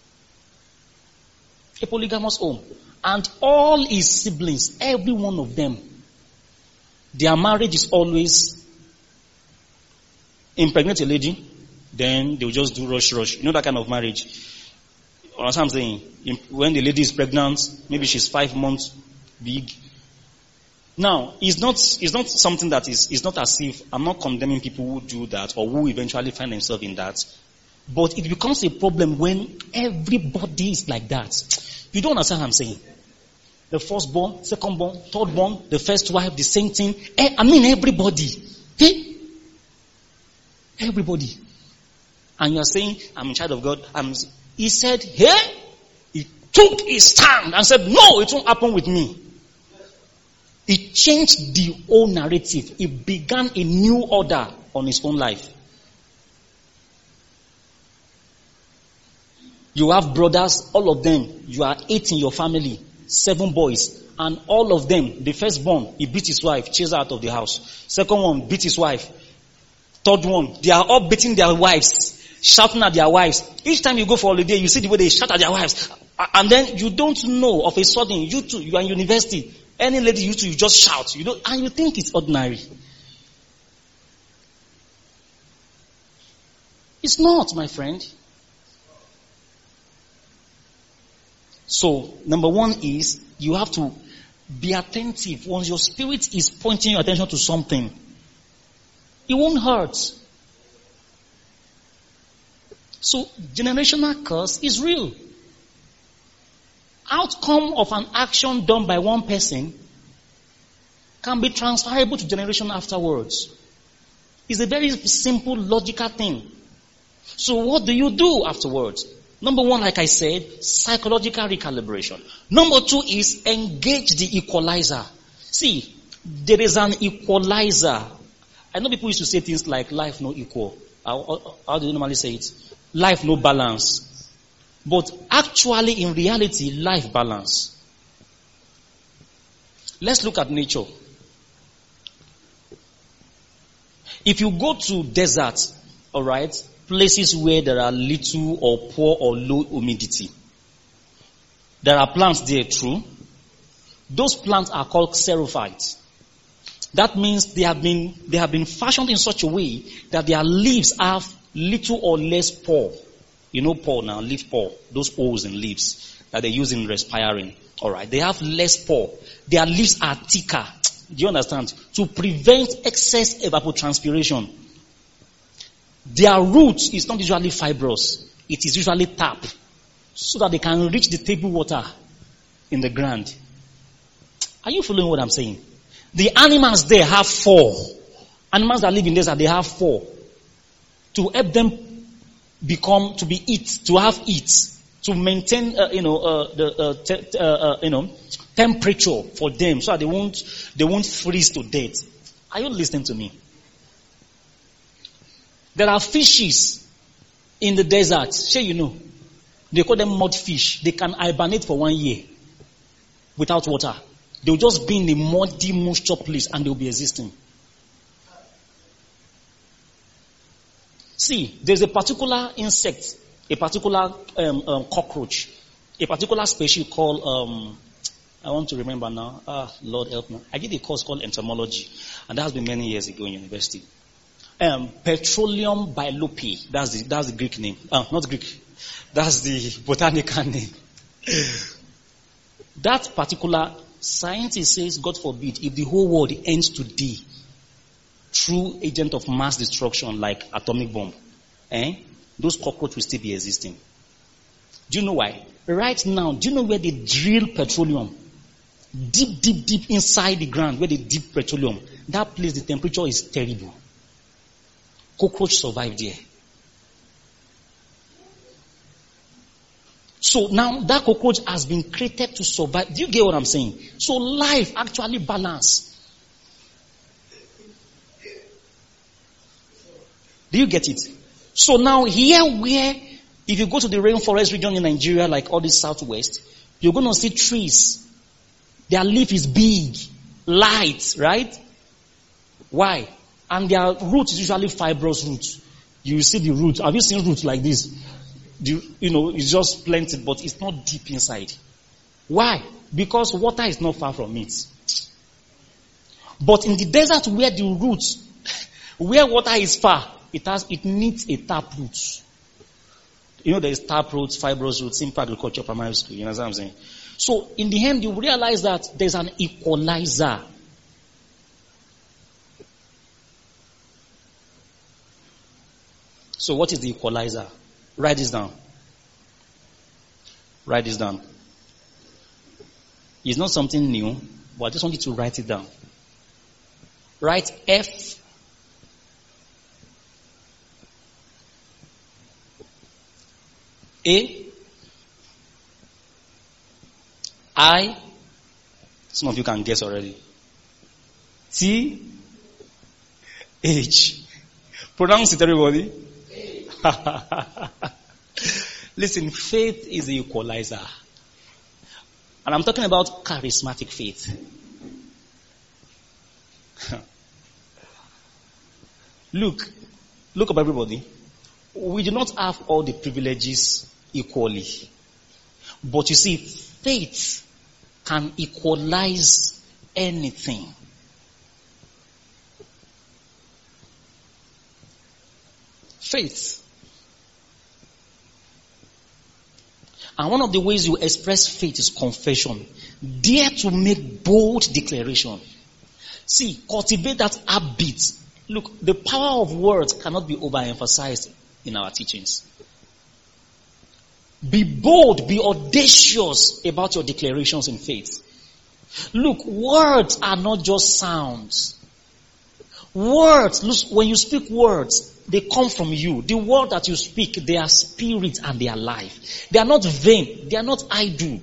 A polygamous home. And all his siblings, every one of them, their marriage is always impregnate a lady, then they'll just do rush. You know that kind of marriage. Or as I'm saying, when the lady is pregnant, maybe she's 5 months big. Now, it's not something that it's not as if, I'm not condemning people who do that or who eventually find themselves in that. But it becomes a problem when everybody is like that. You don't understand what I'm saying. The firstborn, secondborn, thirdborn, the first wife, the same thing. I mean everybody. Okay? Everybody. And you are saying, I'm a child of God. He said, hey, he took his stand and said, no, it won't happen with me. He changed the whole narrative. He began a new order on his own life. You have brothers, all of them, you are 8 in your family, 7 boys, and all of them, the firstborn, he beat his wife, chased her out of the house. Second one, beat his wife. Third one, they are all beating their wives, shouting at their wives. Each time you go for holiday, you see the way they shout at their wives. And then you don't know, of a sudden, you too, you are in university. Any lady you too, you just shout. And you think it's ordinary. It's not, my friend. So, number one is, you have to be attentive. Once your spirit is pointing your attention to something, it won't hurt. So, generational curse is real. Outcome of an action done by one person can be transferable to generation afterwards. It's a very simple, logical thing. So what do you do afterwards? Number one, like I said, psychological recalibration. Number two is engage the equalizer. See, there is an equalizer. I know people used to say things like life no equal. How do you normally say it? Life no balance. But actually, in reality, life balance. Let's look at nature. If you go to deserts, alright, places where there are little or poor or low humidity, there are plants there, true. Those plants are called xerophytes. That means they have been fashioned in such a way that their leaves have little or less pore. You know pore now, leaf pore, those holes in leaves that they use in respiring. Alright, they have less pore. Their leaves are thicker. Do you understand? To prevent excess evapotranspiration. Their root is not usually fibrous. It is usually tap. So that they can reach the table water in the ground. Are you following what I'm saying? The animals there have 4. Animals that live in desert, they have 4. To help them to have eat, to maintain, temperature for them so that they won't freeze to death. Are you listening to me? There are fishes in the desert. Sure, you know. They call them mudfish. They can hibernate for 1 year without water. They'll just be in a muddy, moisture place and they'll be existing. See, there's a particular insect, a particular cockroach, a particular species called, I want to remember now. Lord help me. I did a course called entomology, and that has been many years ago in university. Petroleum bilopi. That's the Greek name. Not Greek. That's the botanical name. That particular scientist says, God forbid, if the whole world ends today through agent of mass destruction like atomic bomb, those cockroaches will still be existing. Do you know why? Right now, do you know where they drill petroleum? Deep inside the ground where they dip petroleum. That place, the temperature is terrible. Cockroach survive there. So now that cockroach has been created to survive. Do you get what I'm saying? So life actually balance. Do you get it? So now here where, if you go to the rainforest region in Nigeria, like all the southwest, you're going to see trees. Their leaf is big, light, right? Why? And their root is usually fibrous roots. You see the root. Have you seen roots like this? It's just planted, but it's not deep inside. Why? Because water is not far from it. But in the desert where the roots, where water is far, it needs a tap root. There is tap roots, fibrous roots, simple agriculture, primary school. You know what I'm saying? So in the end, you realize that there's an equalizer. So what is the equalizer? Write this down. Write this down. It's not something new, but I just want you to write it down. Write F A I, some of you can guess already. T H. Pronounce it, everybody. Listen, faith is the equalizer. And I'm talking about charismatic faith. Look up, everybody. We do not have all the privileges equally. But you see, faith can equalize anything. Faith. And one of the ways you express faith is confession. Dare to make bold declaration. See, cultivate that habit. Look, the power of words cannot be overemphasized in our teachings. Be bold, be audacious about your declarations in faith. Look, words are not just sounds. Words, look, when you speak words, they come from you. The word that you speak, they are spirit and they are life. They are not vain. They are not idle.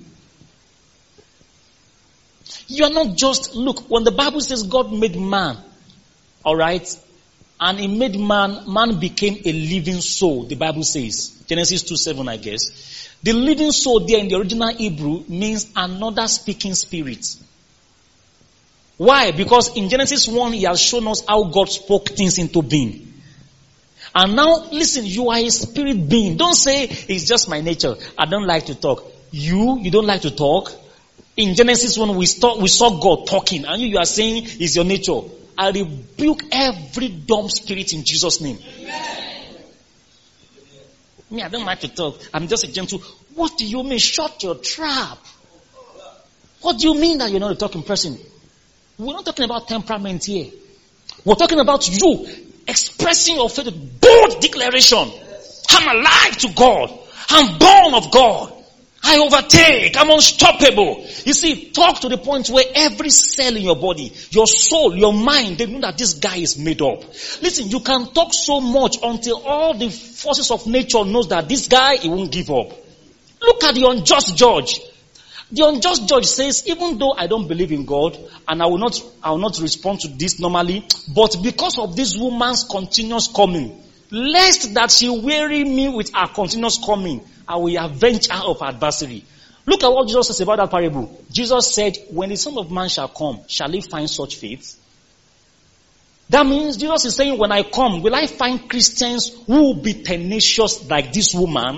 You are not just, look, when the Bible says God made man, alright, and he made man became a living soul, the Bible says. Genesis 2:7, I guess. The living soul there in the original Hebrew means another speaking spirit. Why? Because in Genesis 1, he has shown us how God spoke things into being. And now, listen, you are a spirit being. Don't say, it's just my nature. I don't like to talk. You don't like to talk? In Genesis 1, we saw God talking. And you are saying, it's your nature. I rebuke every dumb spirit in Jesus' name. Amen. Me, I don't like to talk. I'm just a gentle. What do you mean? Shut your trap. What do you mean that you're not a talking person? We're not talking about temperament here. We're talking about you expressing your faith with bold declaration. I'm alive to God. I'm born of God. I overtake. I'm unstoppable. You see, talk to the point where every cell in your body, your soul, your mind, they know that this guy is made up. Listen, you can talk so much until all the forces of nature knows that this guy, he won't give up. Look at the unjust judge. The unjust judge says, even though I don't believe in God, and I will not respond to this normally, but because of this woman's continuous coming, lest that she weary me with her continuous coming, I will avenge her of her adversary. Look at what Jesus says about that parable. Jesus said, when the Son of Man shall come, shall he find such faith? That means Jesus is saying, when I come, will I find Christians who will be tenacious like this woman?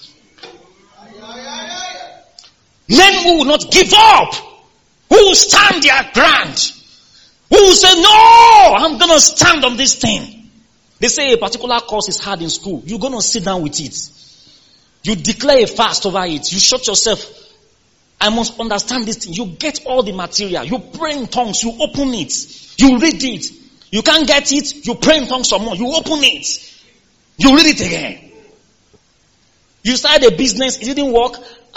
Men who will not give up, who will stand their ground, who will say, no, I'm going to stand on this thing. They say a particular course is hard in school. You're going to sit down with it. You declare a fast over it. You shut yourself. I must understand this thing. You get all the material. You pray in tongues. You open it. You read it. You can't get it. You pray in tongues some more. You open it. You read it again. You started a business. It didn't work.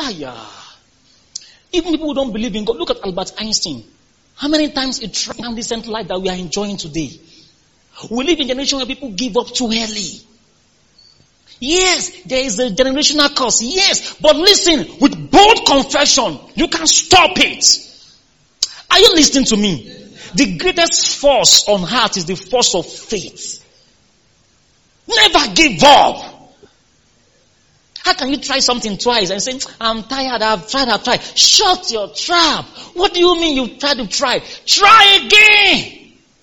Even people who don't believe in God. Look at Albert Einstein. How many times he tried this decent life that we are enjoying today? We live in a generation where people give up too early. Yes, there is a generational curse. Yes, but listen, with bold confession, you can stop it. Are you listening to me? The greatest force on earth is the force of faith. Never give up. How can you try something twice and say, I'm tired, I've tried. Shut your trap. What do you mean you've tried to try? Try again.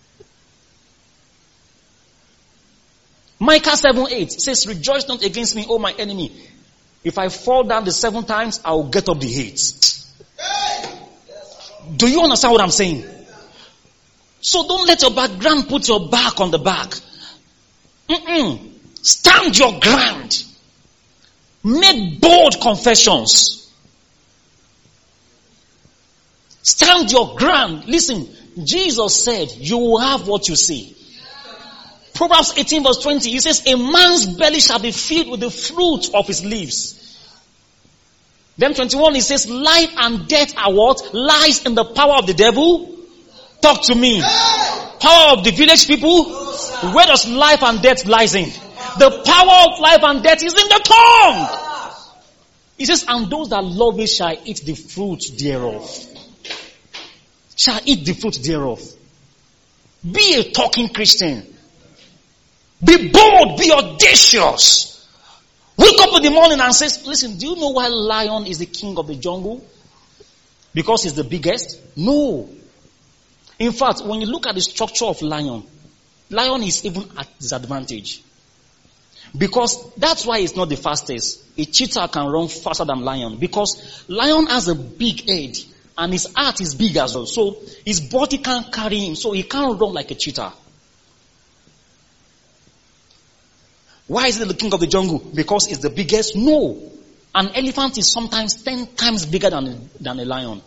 Micah 7:8 says, rejoice not against me, O my enemy. If I fall down the 7 times, I will get up the 8th. Do you understand what I'm saying? So don't let your background put your back on the back. Stand your ground. Make bold confessions. Stand your ground. Listen, Jesus said, you will have what you say. Proverbs 18:20, he says, a man's belly shall be filled with the fruit of his lips. Then 21, he says, life and death are what? Lies in the power of the devil. Talk to me. Power of the village people. Where does life and death lies in? The power of life and death is in the tongue. He says, and those that love it shall eat the fruit thereof. Shall eat the fruit thereof. Be a talking Christian. Be bold, be audacious. Wake up in the morning and say, listen, do you know why lion is the king of the jungle? Because he's the biggest? No. In fact, when you look at the structure of lion is even at disadvantage. Because that's why it's not the fastest. A cheetah can run faster than lion. Because lion has a big head and his heart is big as well. So his body can't carry him. So he can't run like a cheetah. Why is it the king of the jungle? Because it's the biggest? No. An elephant is sometimes 10 times bigger than a lion.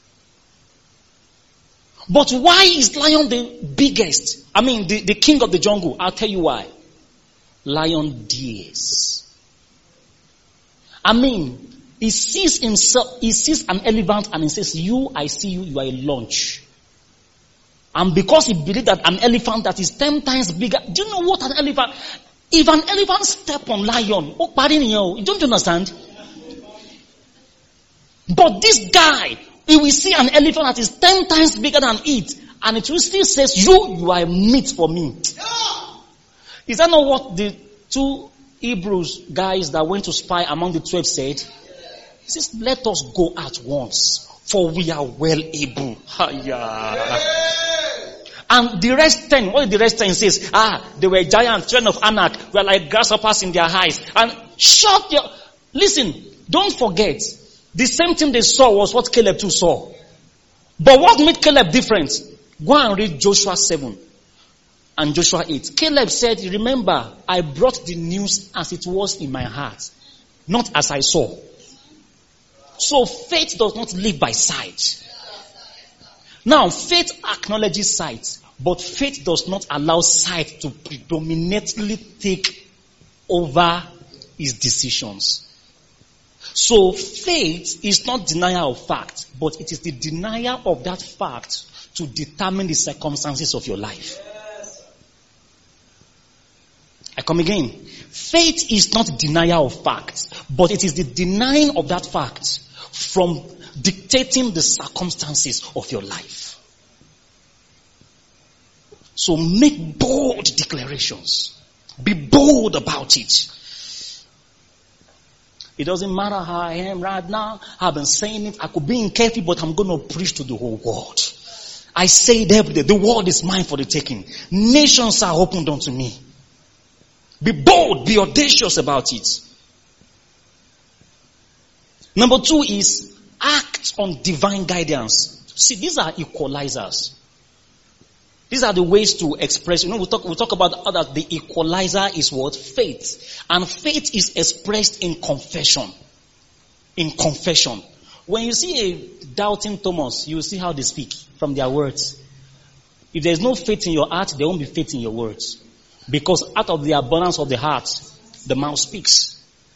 But why is lion the biggest? I mean, the king of the jungle. I'll tell you why. Lion dares. I mean, he sees an elephant and he says, I see you, you are a lunch. And because he believes that an elephant that is 10 times bigger, do you know what an elephant... If an elephant step on lion, don't you understand? But this guy, he will see an elephant that is 10 times bigger than it, and it will still says, you are meat for me. Is that not what the 2 Hebrews guys that went to spy among the 12 said? He says, let us go at once, for we are well able. And the rest 10, what did the rest 10 says? They were giants, children of Anak, were like grasshoppers in their eyes. And listen, don't forget, the same thing they saw was what Caleb too saw. But what made Caleb different? Go and read Joshua 7 and Joshua 8. Caleb said, remember, I brought the news as it was in my heart, not as I saw. So faith does not live by sight. Now, faith acknowledges sight, but faith does not allow sight to predominantly take over his decisions. So faith is not denial of fact, but it is the denial of that fact to determine the circumstances of your life. I come again. Faith is not denial of facts, but it is the denying of that fact from dictating the circumstances of your life. So make bold declarations. Be bold about it. It doesn't matter how I am right now. I've been saying it. I could be in Kefi, but I'm going to preach to the whole world. I say it every day. The world is mine for the taking. Nations are opened unto me. Be bold. Be audacious about it. Number 2 is act on divine guidance. See, these are equalizers. These are the ways to express. We talk about that the equalizer is what? Faith. And faith is expressed in confession. In confession. When you see a doubting Thomas, you see how they speak from their words. If there's no faith in your heart, there won't be faith in your words. Because out of the abundance of the heart, the mouth speaks.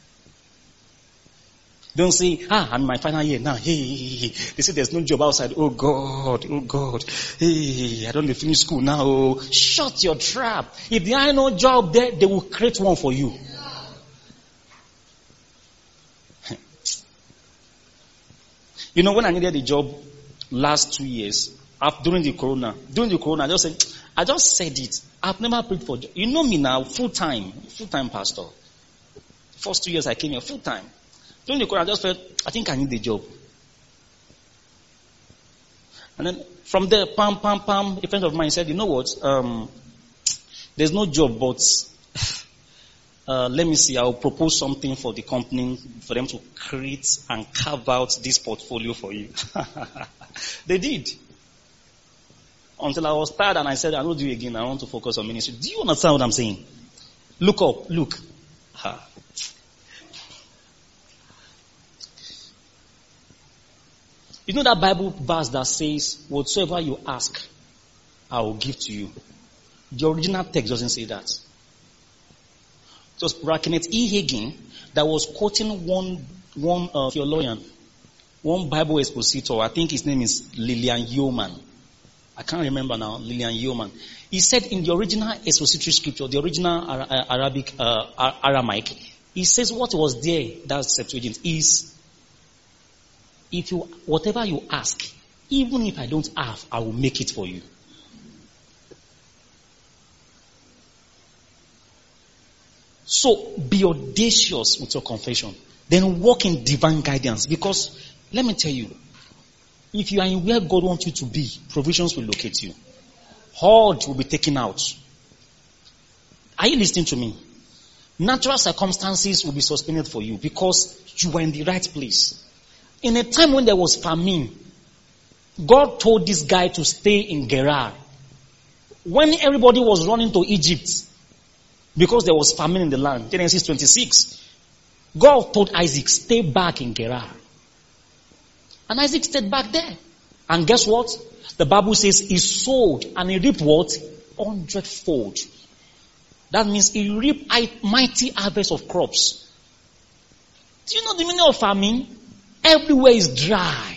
Don't say, I'm my final year now. Hey. They say there's no job outside. Oh God. Hey, I don't need to finish school now. Oh. Shut your trap. If there ain't no job there, they will create one for you. When I needed a job last 2 years, during the corona, I just said it. I've never prayed for job. You know me now, full-time pastor. First 2 years I came here, full-time. During the corona, I just felt, I think I need a job. And then from there, a friend of mine said, you know what, there's no job, but let me see, I'll propose something for the company, for them to create and carve out this portfolio for you. They did. Until I was tired and I said, I don't do it again, I want to focus on ministry. Do you understand what I'm saying? Look up, look. You know that Bible verse that says, whatsoever you ask, I will give to you. The original text doesn't say that. It was Kenneth E. Hagin that was quoting one theologian, one Bible expositor. I think his name is Lillian Yeoman. I can't remember now, Lillian Yeoman. He said in the original expository scripture, the original Aramaic, he says what was there, that's Septuagint, is whatever you ask, even if I don't have, I will make it for you. So be audacious with your confession. Then walk in divine guidance. Because let me tell you, if you are in where God wants you to be, provisions will locate you. Horde will be taken out. Are you listening to me? Natural circumstances will be suspended for you because you are in the right place. In a time when there was famine, God told this guy to stay in Gerar. When everybody was running to Egypt, because there was famine in the land, Genesis 26, God told Isaac, stay back in Gerar. And Isaac stayed back there. And guess what? The Bible says he sowed and he reaped what? 100-fold. That means he reaped mighty harvest of crops. Do you know the meaning of famine? Everywhere is dry.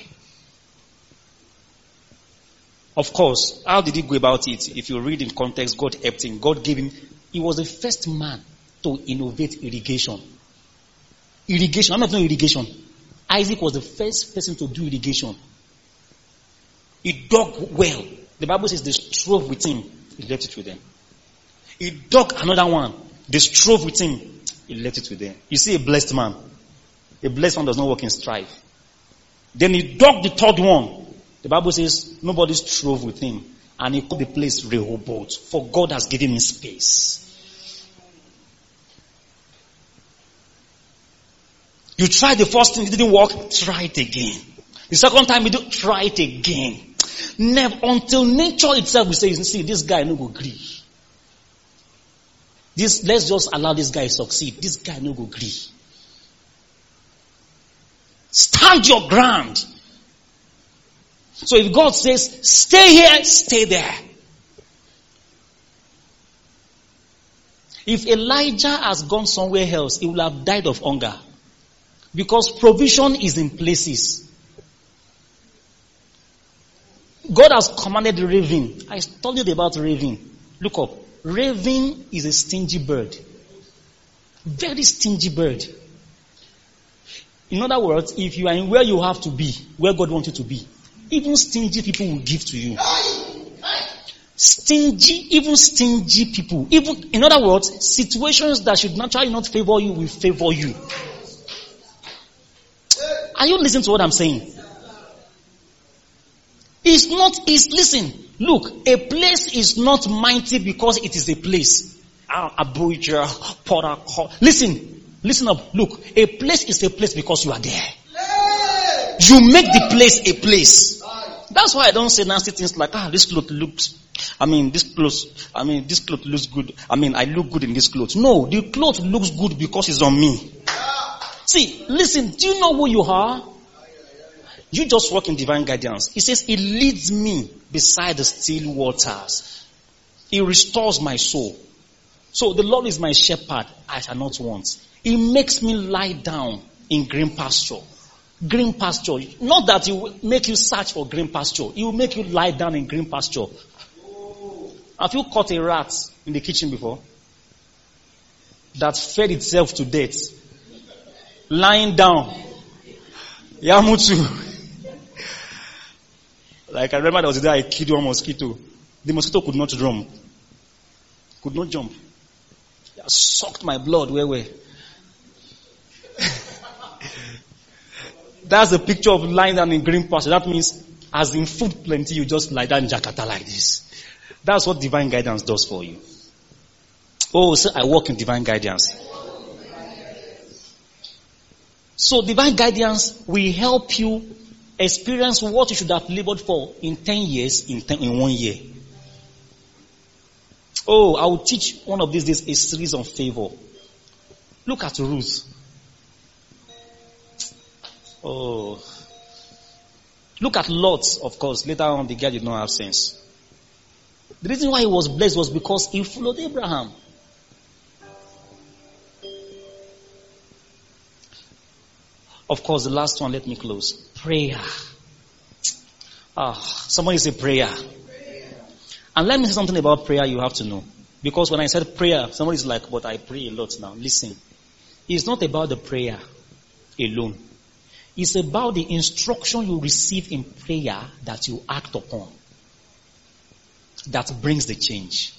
Of course, how did he go about it? If you read in context, God helped him. God gave him. He was the first man to innovate irrigation. Irrigation. I'm not doing irrigation. Isaac was the first person to do irrigation. He dug well. The Bible says they strove with him. He left it with them. He dug another one. They strove with him. He left it with them. You see a blessed man. A blessed man does not work in strife. Then he dug the third one. The Bible says nobody strove with him. And he called the place Rehoboth. For God has given him space. You tried the first thing, it didn't work, try it again. The second time you do, try it again. Never, until nature itself will say, see, this guy no go agree. Let's just allow this guy succeed. This guy no go agree. Stand your ground. So if God says, stay here, stay there. If Elijah has gone somewhere else, he will have died of hunger. Because provision is in places. God has commanded raven. I told you about raven. Look up. Raven is a stingy bird. Very stingy bird. In other words, if you are in where you have to be, where God wants you to be, even stingy people will give to you. Even stingy people. Even, in other words, situations that should naturally not favor you will favor you. Are you listening to what I'm saying? Listen, look, a place is not mighty because it is a place. Abuja, Port Harcourt. Listen up. Look, a place is a place because you are there. You make the place a place. That's why I don't say nasty things like, this cloth looks good. I look good in this clothes. No, the cloth looks good because it's on me. See, listen, do you know who you are? You just walk in divine guidance. It says, it leads me beside the still waters. It restores my soul. So the Lord is my shepherd, I shall not want. He makes me lie down in green pasture. Green pasture. Not that He will make you search for green pasture. He will make you lie down in green pasture. Have you caught a rat in the kitchen before? That fed itself to death. Lying down. Yamutu. Like I remember there was a day I killed one mosquito. The mosquito could not jump. Could not jump. It sucked my blood. Where? That's a picture of lying down in green pasture. That means as in food plenty, you just lie down in Jakarta like this. That's what divine guidance does for you. Oh, so I walk in divine guidance. So divine guidance will help you experience what you should have labored for in 10 years, in 1 year. Oh, I will teach one of these days a series on favor. Look at Ruth. Oh. Look at Lot, of course. Later on, the guy did not have sense. The reason why he was blessed was because he followed Abraham. Of course, the last one, let me close. Prayer. Somebody say prayer. And let me say something about prayer you have to know. Because when I said prayer, somebody's like, but I pray a lot now. Listen. It's not about the prayer alone. It's about the instruction you receive in prayer that you act upon. That brings the change.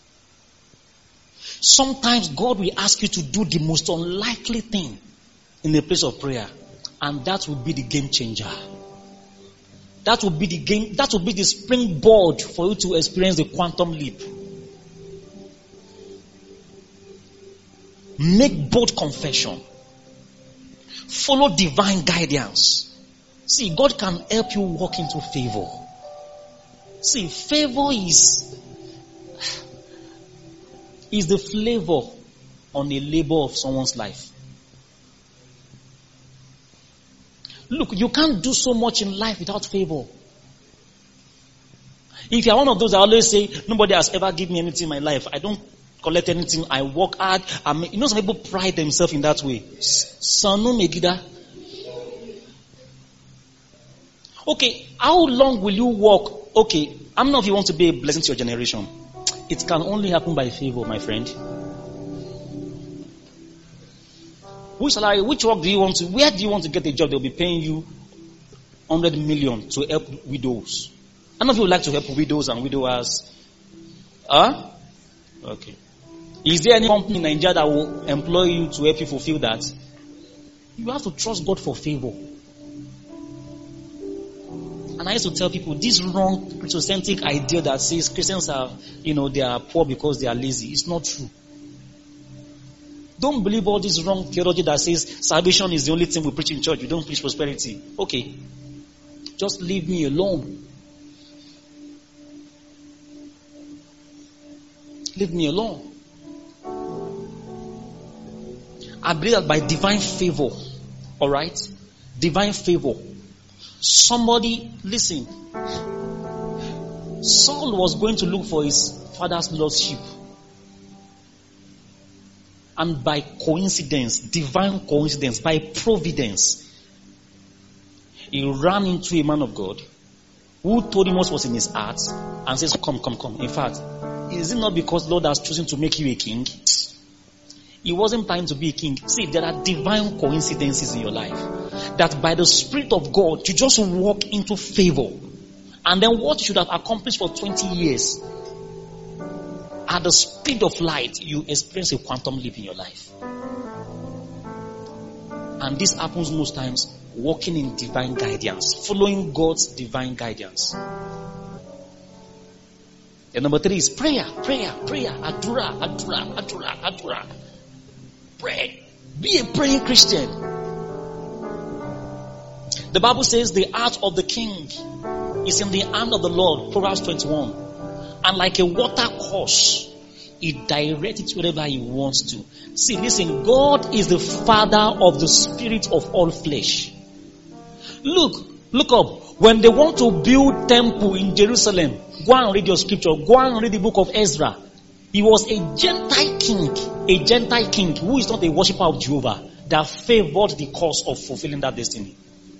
Sometimes God will ask you to do the most unlikely thing in the place of prayer. And that will be the game changer. That will be the springboard for you to experience the quantum leap. Make bold confession. Follow divine guidance. See, God can help you walk into favor. See, favor is the flavor on the labor of someone's life. Look, you can't do so much in life without favor. If you're one of those that always say, nobody has ever given me anything in my life, I don't collect anything, I work hard. Some people pride themselves in that way. Sanu Megida. Okay, how long will you walk? Okay, how many of you want to be a blessing to your generation? It can only happen by favor, my friend. Which work do you want to, where do you want to get a job? They'll be paying you 100 million to help widows. How many of you would like to help widows and widowers? Okay. Is there any company in Nigeria that will employ you to help you fulfill that? You have to trust God for favor. And I used to tell people, this wrong Christocentric idea that says Christians are, they are poor because they are lazy. It's not true. Don't believe all this wrong theology that says salvation is the only thing we preach in church. We don't preach prosperity. Okay. Just leave me alone. Leave me alone. I believe that by divine favor, alright? Divine favor. Somebody, listen. Saul was going to look for his father's lost sheep. And by coincidence, divine coincidence, by providence, he ran into a man of God who told him what was in his heart and says, come. In fact, is it not because the Lord has chosen to make you a king? He wasn't planning to be a king. See, there are divine coincidences in your life. That by the Spirit of God, you just walk into favor. And then what you should have accomplished for 20 years, at the speed of light, you experience a quantum leap in your life. And this happens most times walking in divine guidance, following God's divine guidance. And number 3 is prayer. Adura. Pray. Be a praying Christian. The Bible says the heart of the king is in the hand of the Lord, Proverbs 21. And like a water course, he directs it wherever he wants to. See, listen, God is the Father of the spirit of all flesh. Look up. When they want to build temple in Jerusalem, go and read your scripture. Go and read the book of Ezra. He was a Gentile king who is not a worshipper of Jehovah, that favored the cause of fulfilling that destiny.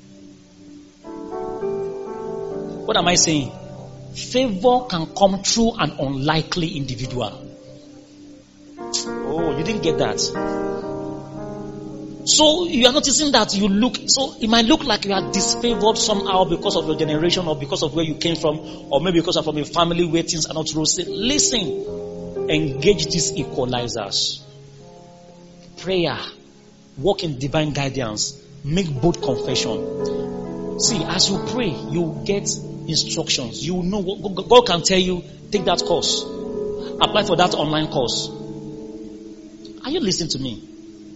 What am I saying? Favor can come through an unlikely individual. Oh, you didn't get that. So you are noticing that it might look like you are disfavored somehow because of your generation or because of where you came from, or maybe because you're from a family where things are not rosy. Listen, engage these equalizers. Prayer, walk in divine guidance, make bold confession. See, as you pray, you get instructions. You know what God can tell you. Take that course. Apply for that online course. Are you listening to me?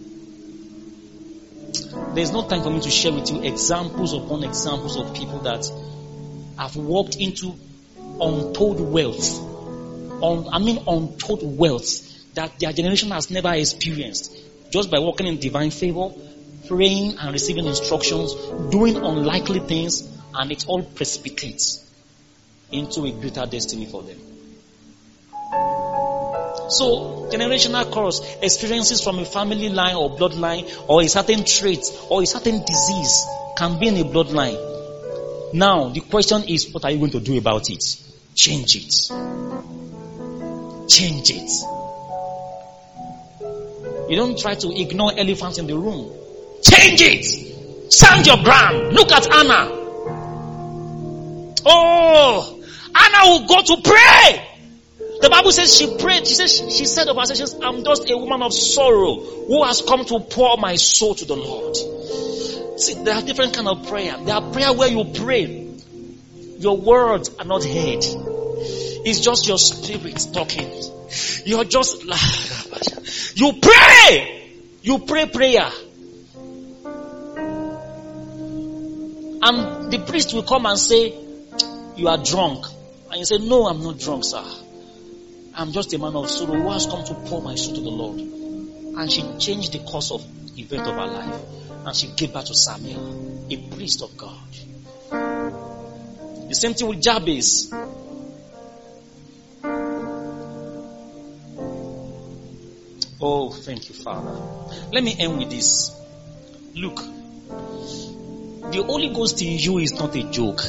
There's no time for me to share with you examples upon examples of people that have walked into untold wealth. Untold wealth that their generation has never experienced. Just by walking in divine favor, praying and receiving instructions, doing unlikely things, and it all precipitates into a greater destiny for them. So, generational curse, experiences from a family line or bloodline, or a certain trait, or a certain disease can be in a bloodline. Now, the question is, what are you going to do about it? Change it. Change it. You don't try to ignore elephants in the room. Change it. Stand your ground. Look at Anna. Oh, Anna will go to pray. The Bible says she prayed. She said of herself, I'm just a woman of sorrow who has come to pour my soul to the Lord. See, there are different kind of prayer. There are prayer where you pray. Your words are not heard. It's just your spirit talking. You're just, you pray. You pray prayer. And the priest will come and say, you are drunk. And you say, no, I'm not drunk, sir. I'm just a man of sorrow who has come to pour my soul to the Lord. And she changed the course of the event of her life. And she gave birth to Samuel, a priest of God. The same thing with Jabez. Oh, thank you, Father. Let me end with this. Look, the Holy Ghost in you is not a joke.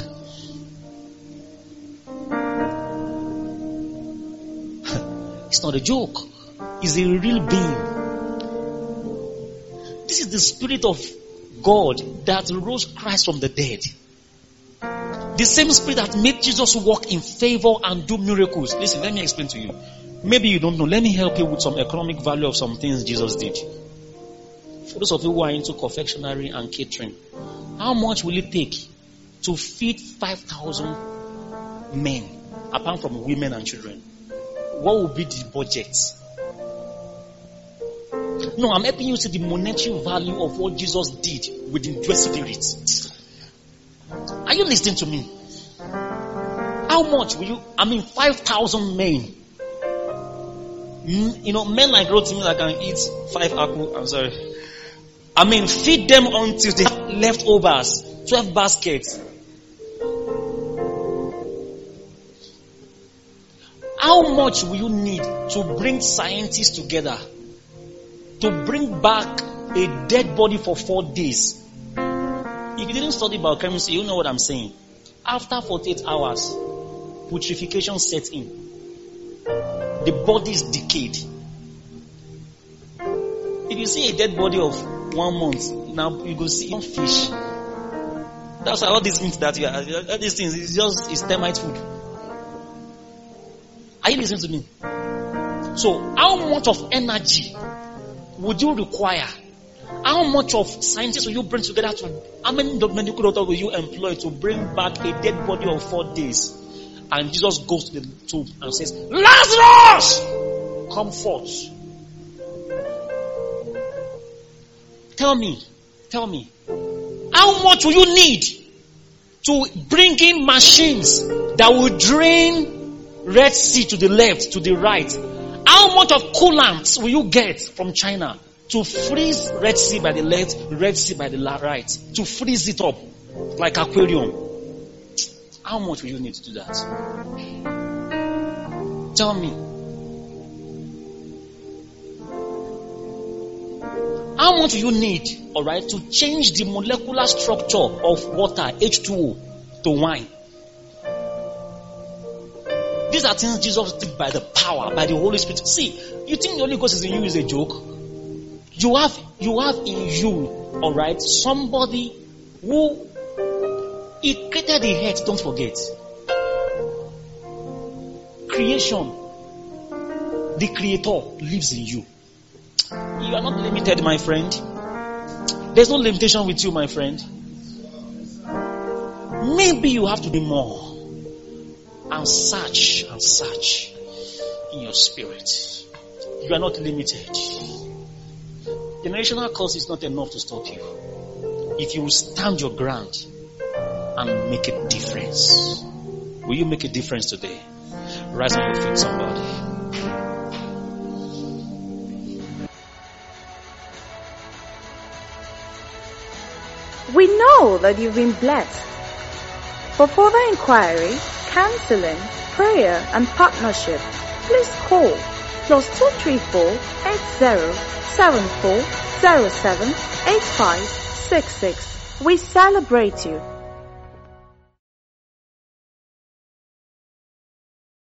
It's not a joke. It's a real being. This is the Spirit of God that rose Christ from the dead. The same Spirit that made Jesus walk in favor and do miracles. Listen, let me explain to you. Maybe you don't know. Let me help you with some economic value of some things Jesus did. For those of you who are into confectionery and catering, how much will it take to feed 5,000 men, apart from women and children? What will be the budget? No, I'm helping you see the monetary value of what Jesus did with the Holy Spirit. Are you listening to me? How much will you, 5,000 men. Men like Rotimi that can eat 5 apples. I'm sorry. Feed them until they have leftovers. 12 baskets. How much will you need to bring scientists together to bring back a dead body for 4 days? If you didn't study biochemistry, you know what I'm saying. After 48 hours, putrefaction sets in. The body is decayed. you see a dead body of 1 month, now you go see one fish. That's why all these things that all these things is termite food. Are you listening to me? So, how much of energy would you require? How much of scientists will you bring together how many medical doctors will you employ to bring back a dead body of 4 days? And Jesus goes to the tomb and says, Lazarus, come forth. Tell me, how much will you need to bring in machines that will drain Red Sea to the left, to the right? How much of coolant will you get from China to freeze Red Sea by the left, Red Sea by the right, to freeze it up like aquarium? How much will you need to do that? Tell me. How much will you need, alright, to change the molecular structure of water, H2O, to wine? These are things Jesus did by the power, by the Holy Spirit. See, you think the Holy Ghost is in you is a joke? You have in you, alright, somebody who He created the earth, don't forget. Creation. The Creator lives in you. You are not limited, my friend. There's no limitation with you, my friend. Maybe you have to do more. And search in your spirit. You are not limited. Generational curse is not enough to stop you. If you will stand your ground and make a difference. Will you make a difference today? Rise on your feet, somebody. We know that you've been blessed. For further inquiry, counseling, prayer, and partnership, please call +234 8074078566. We celebrate you.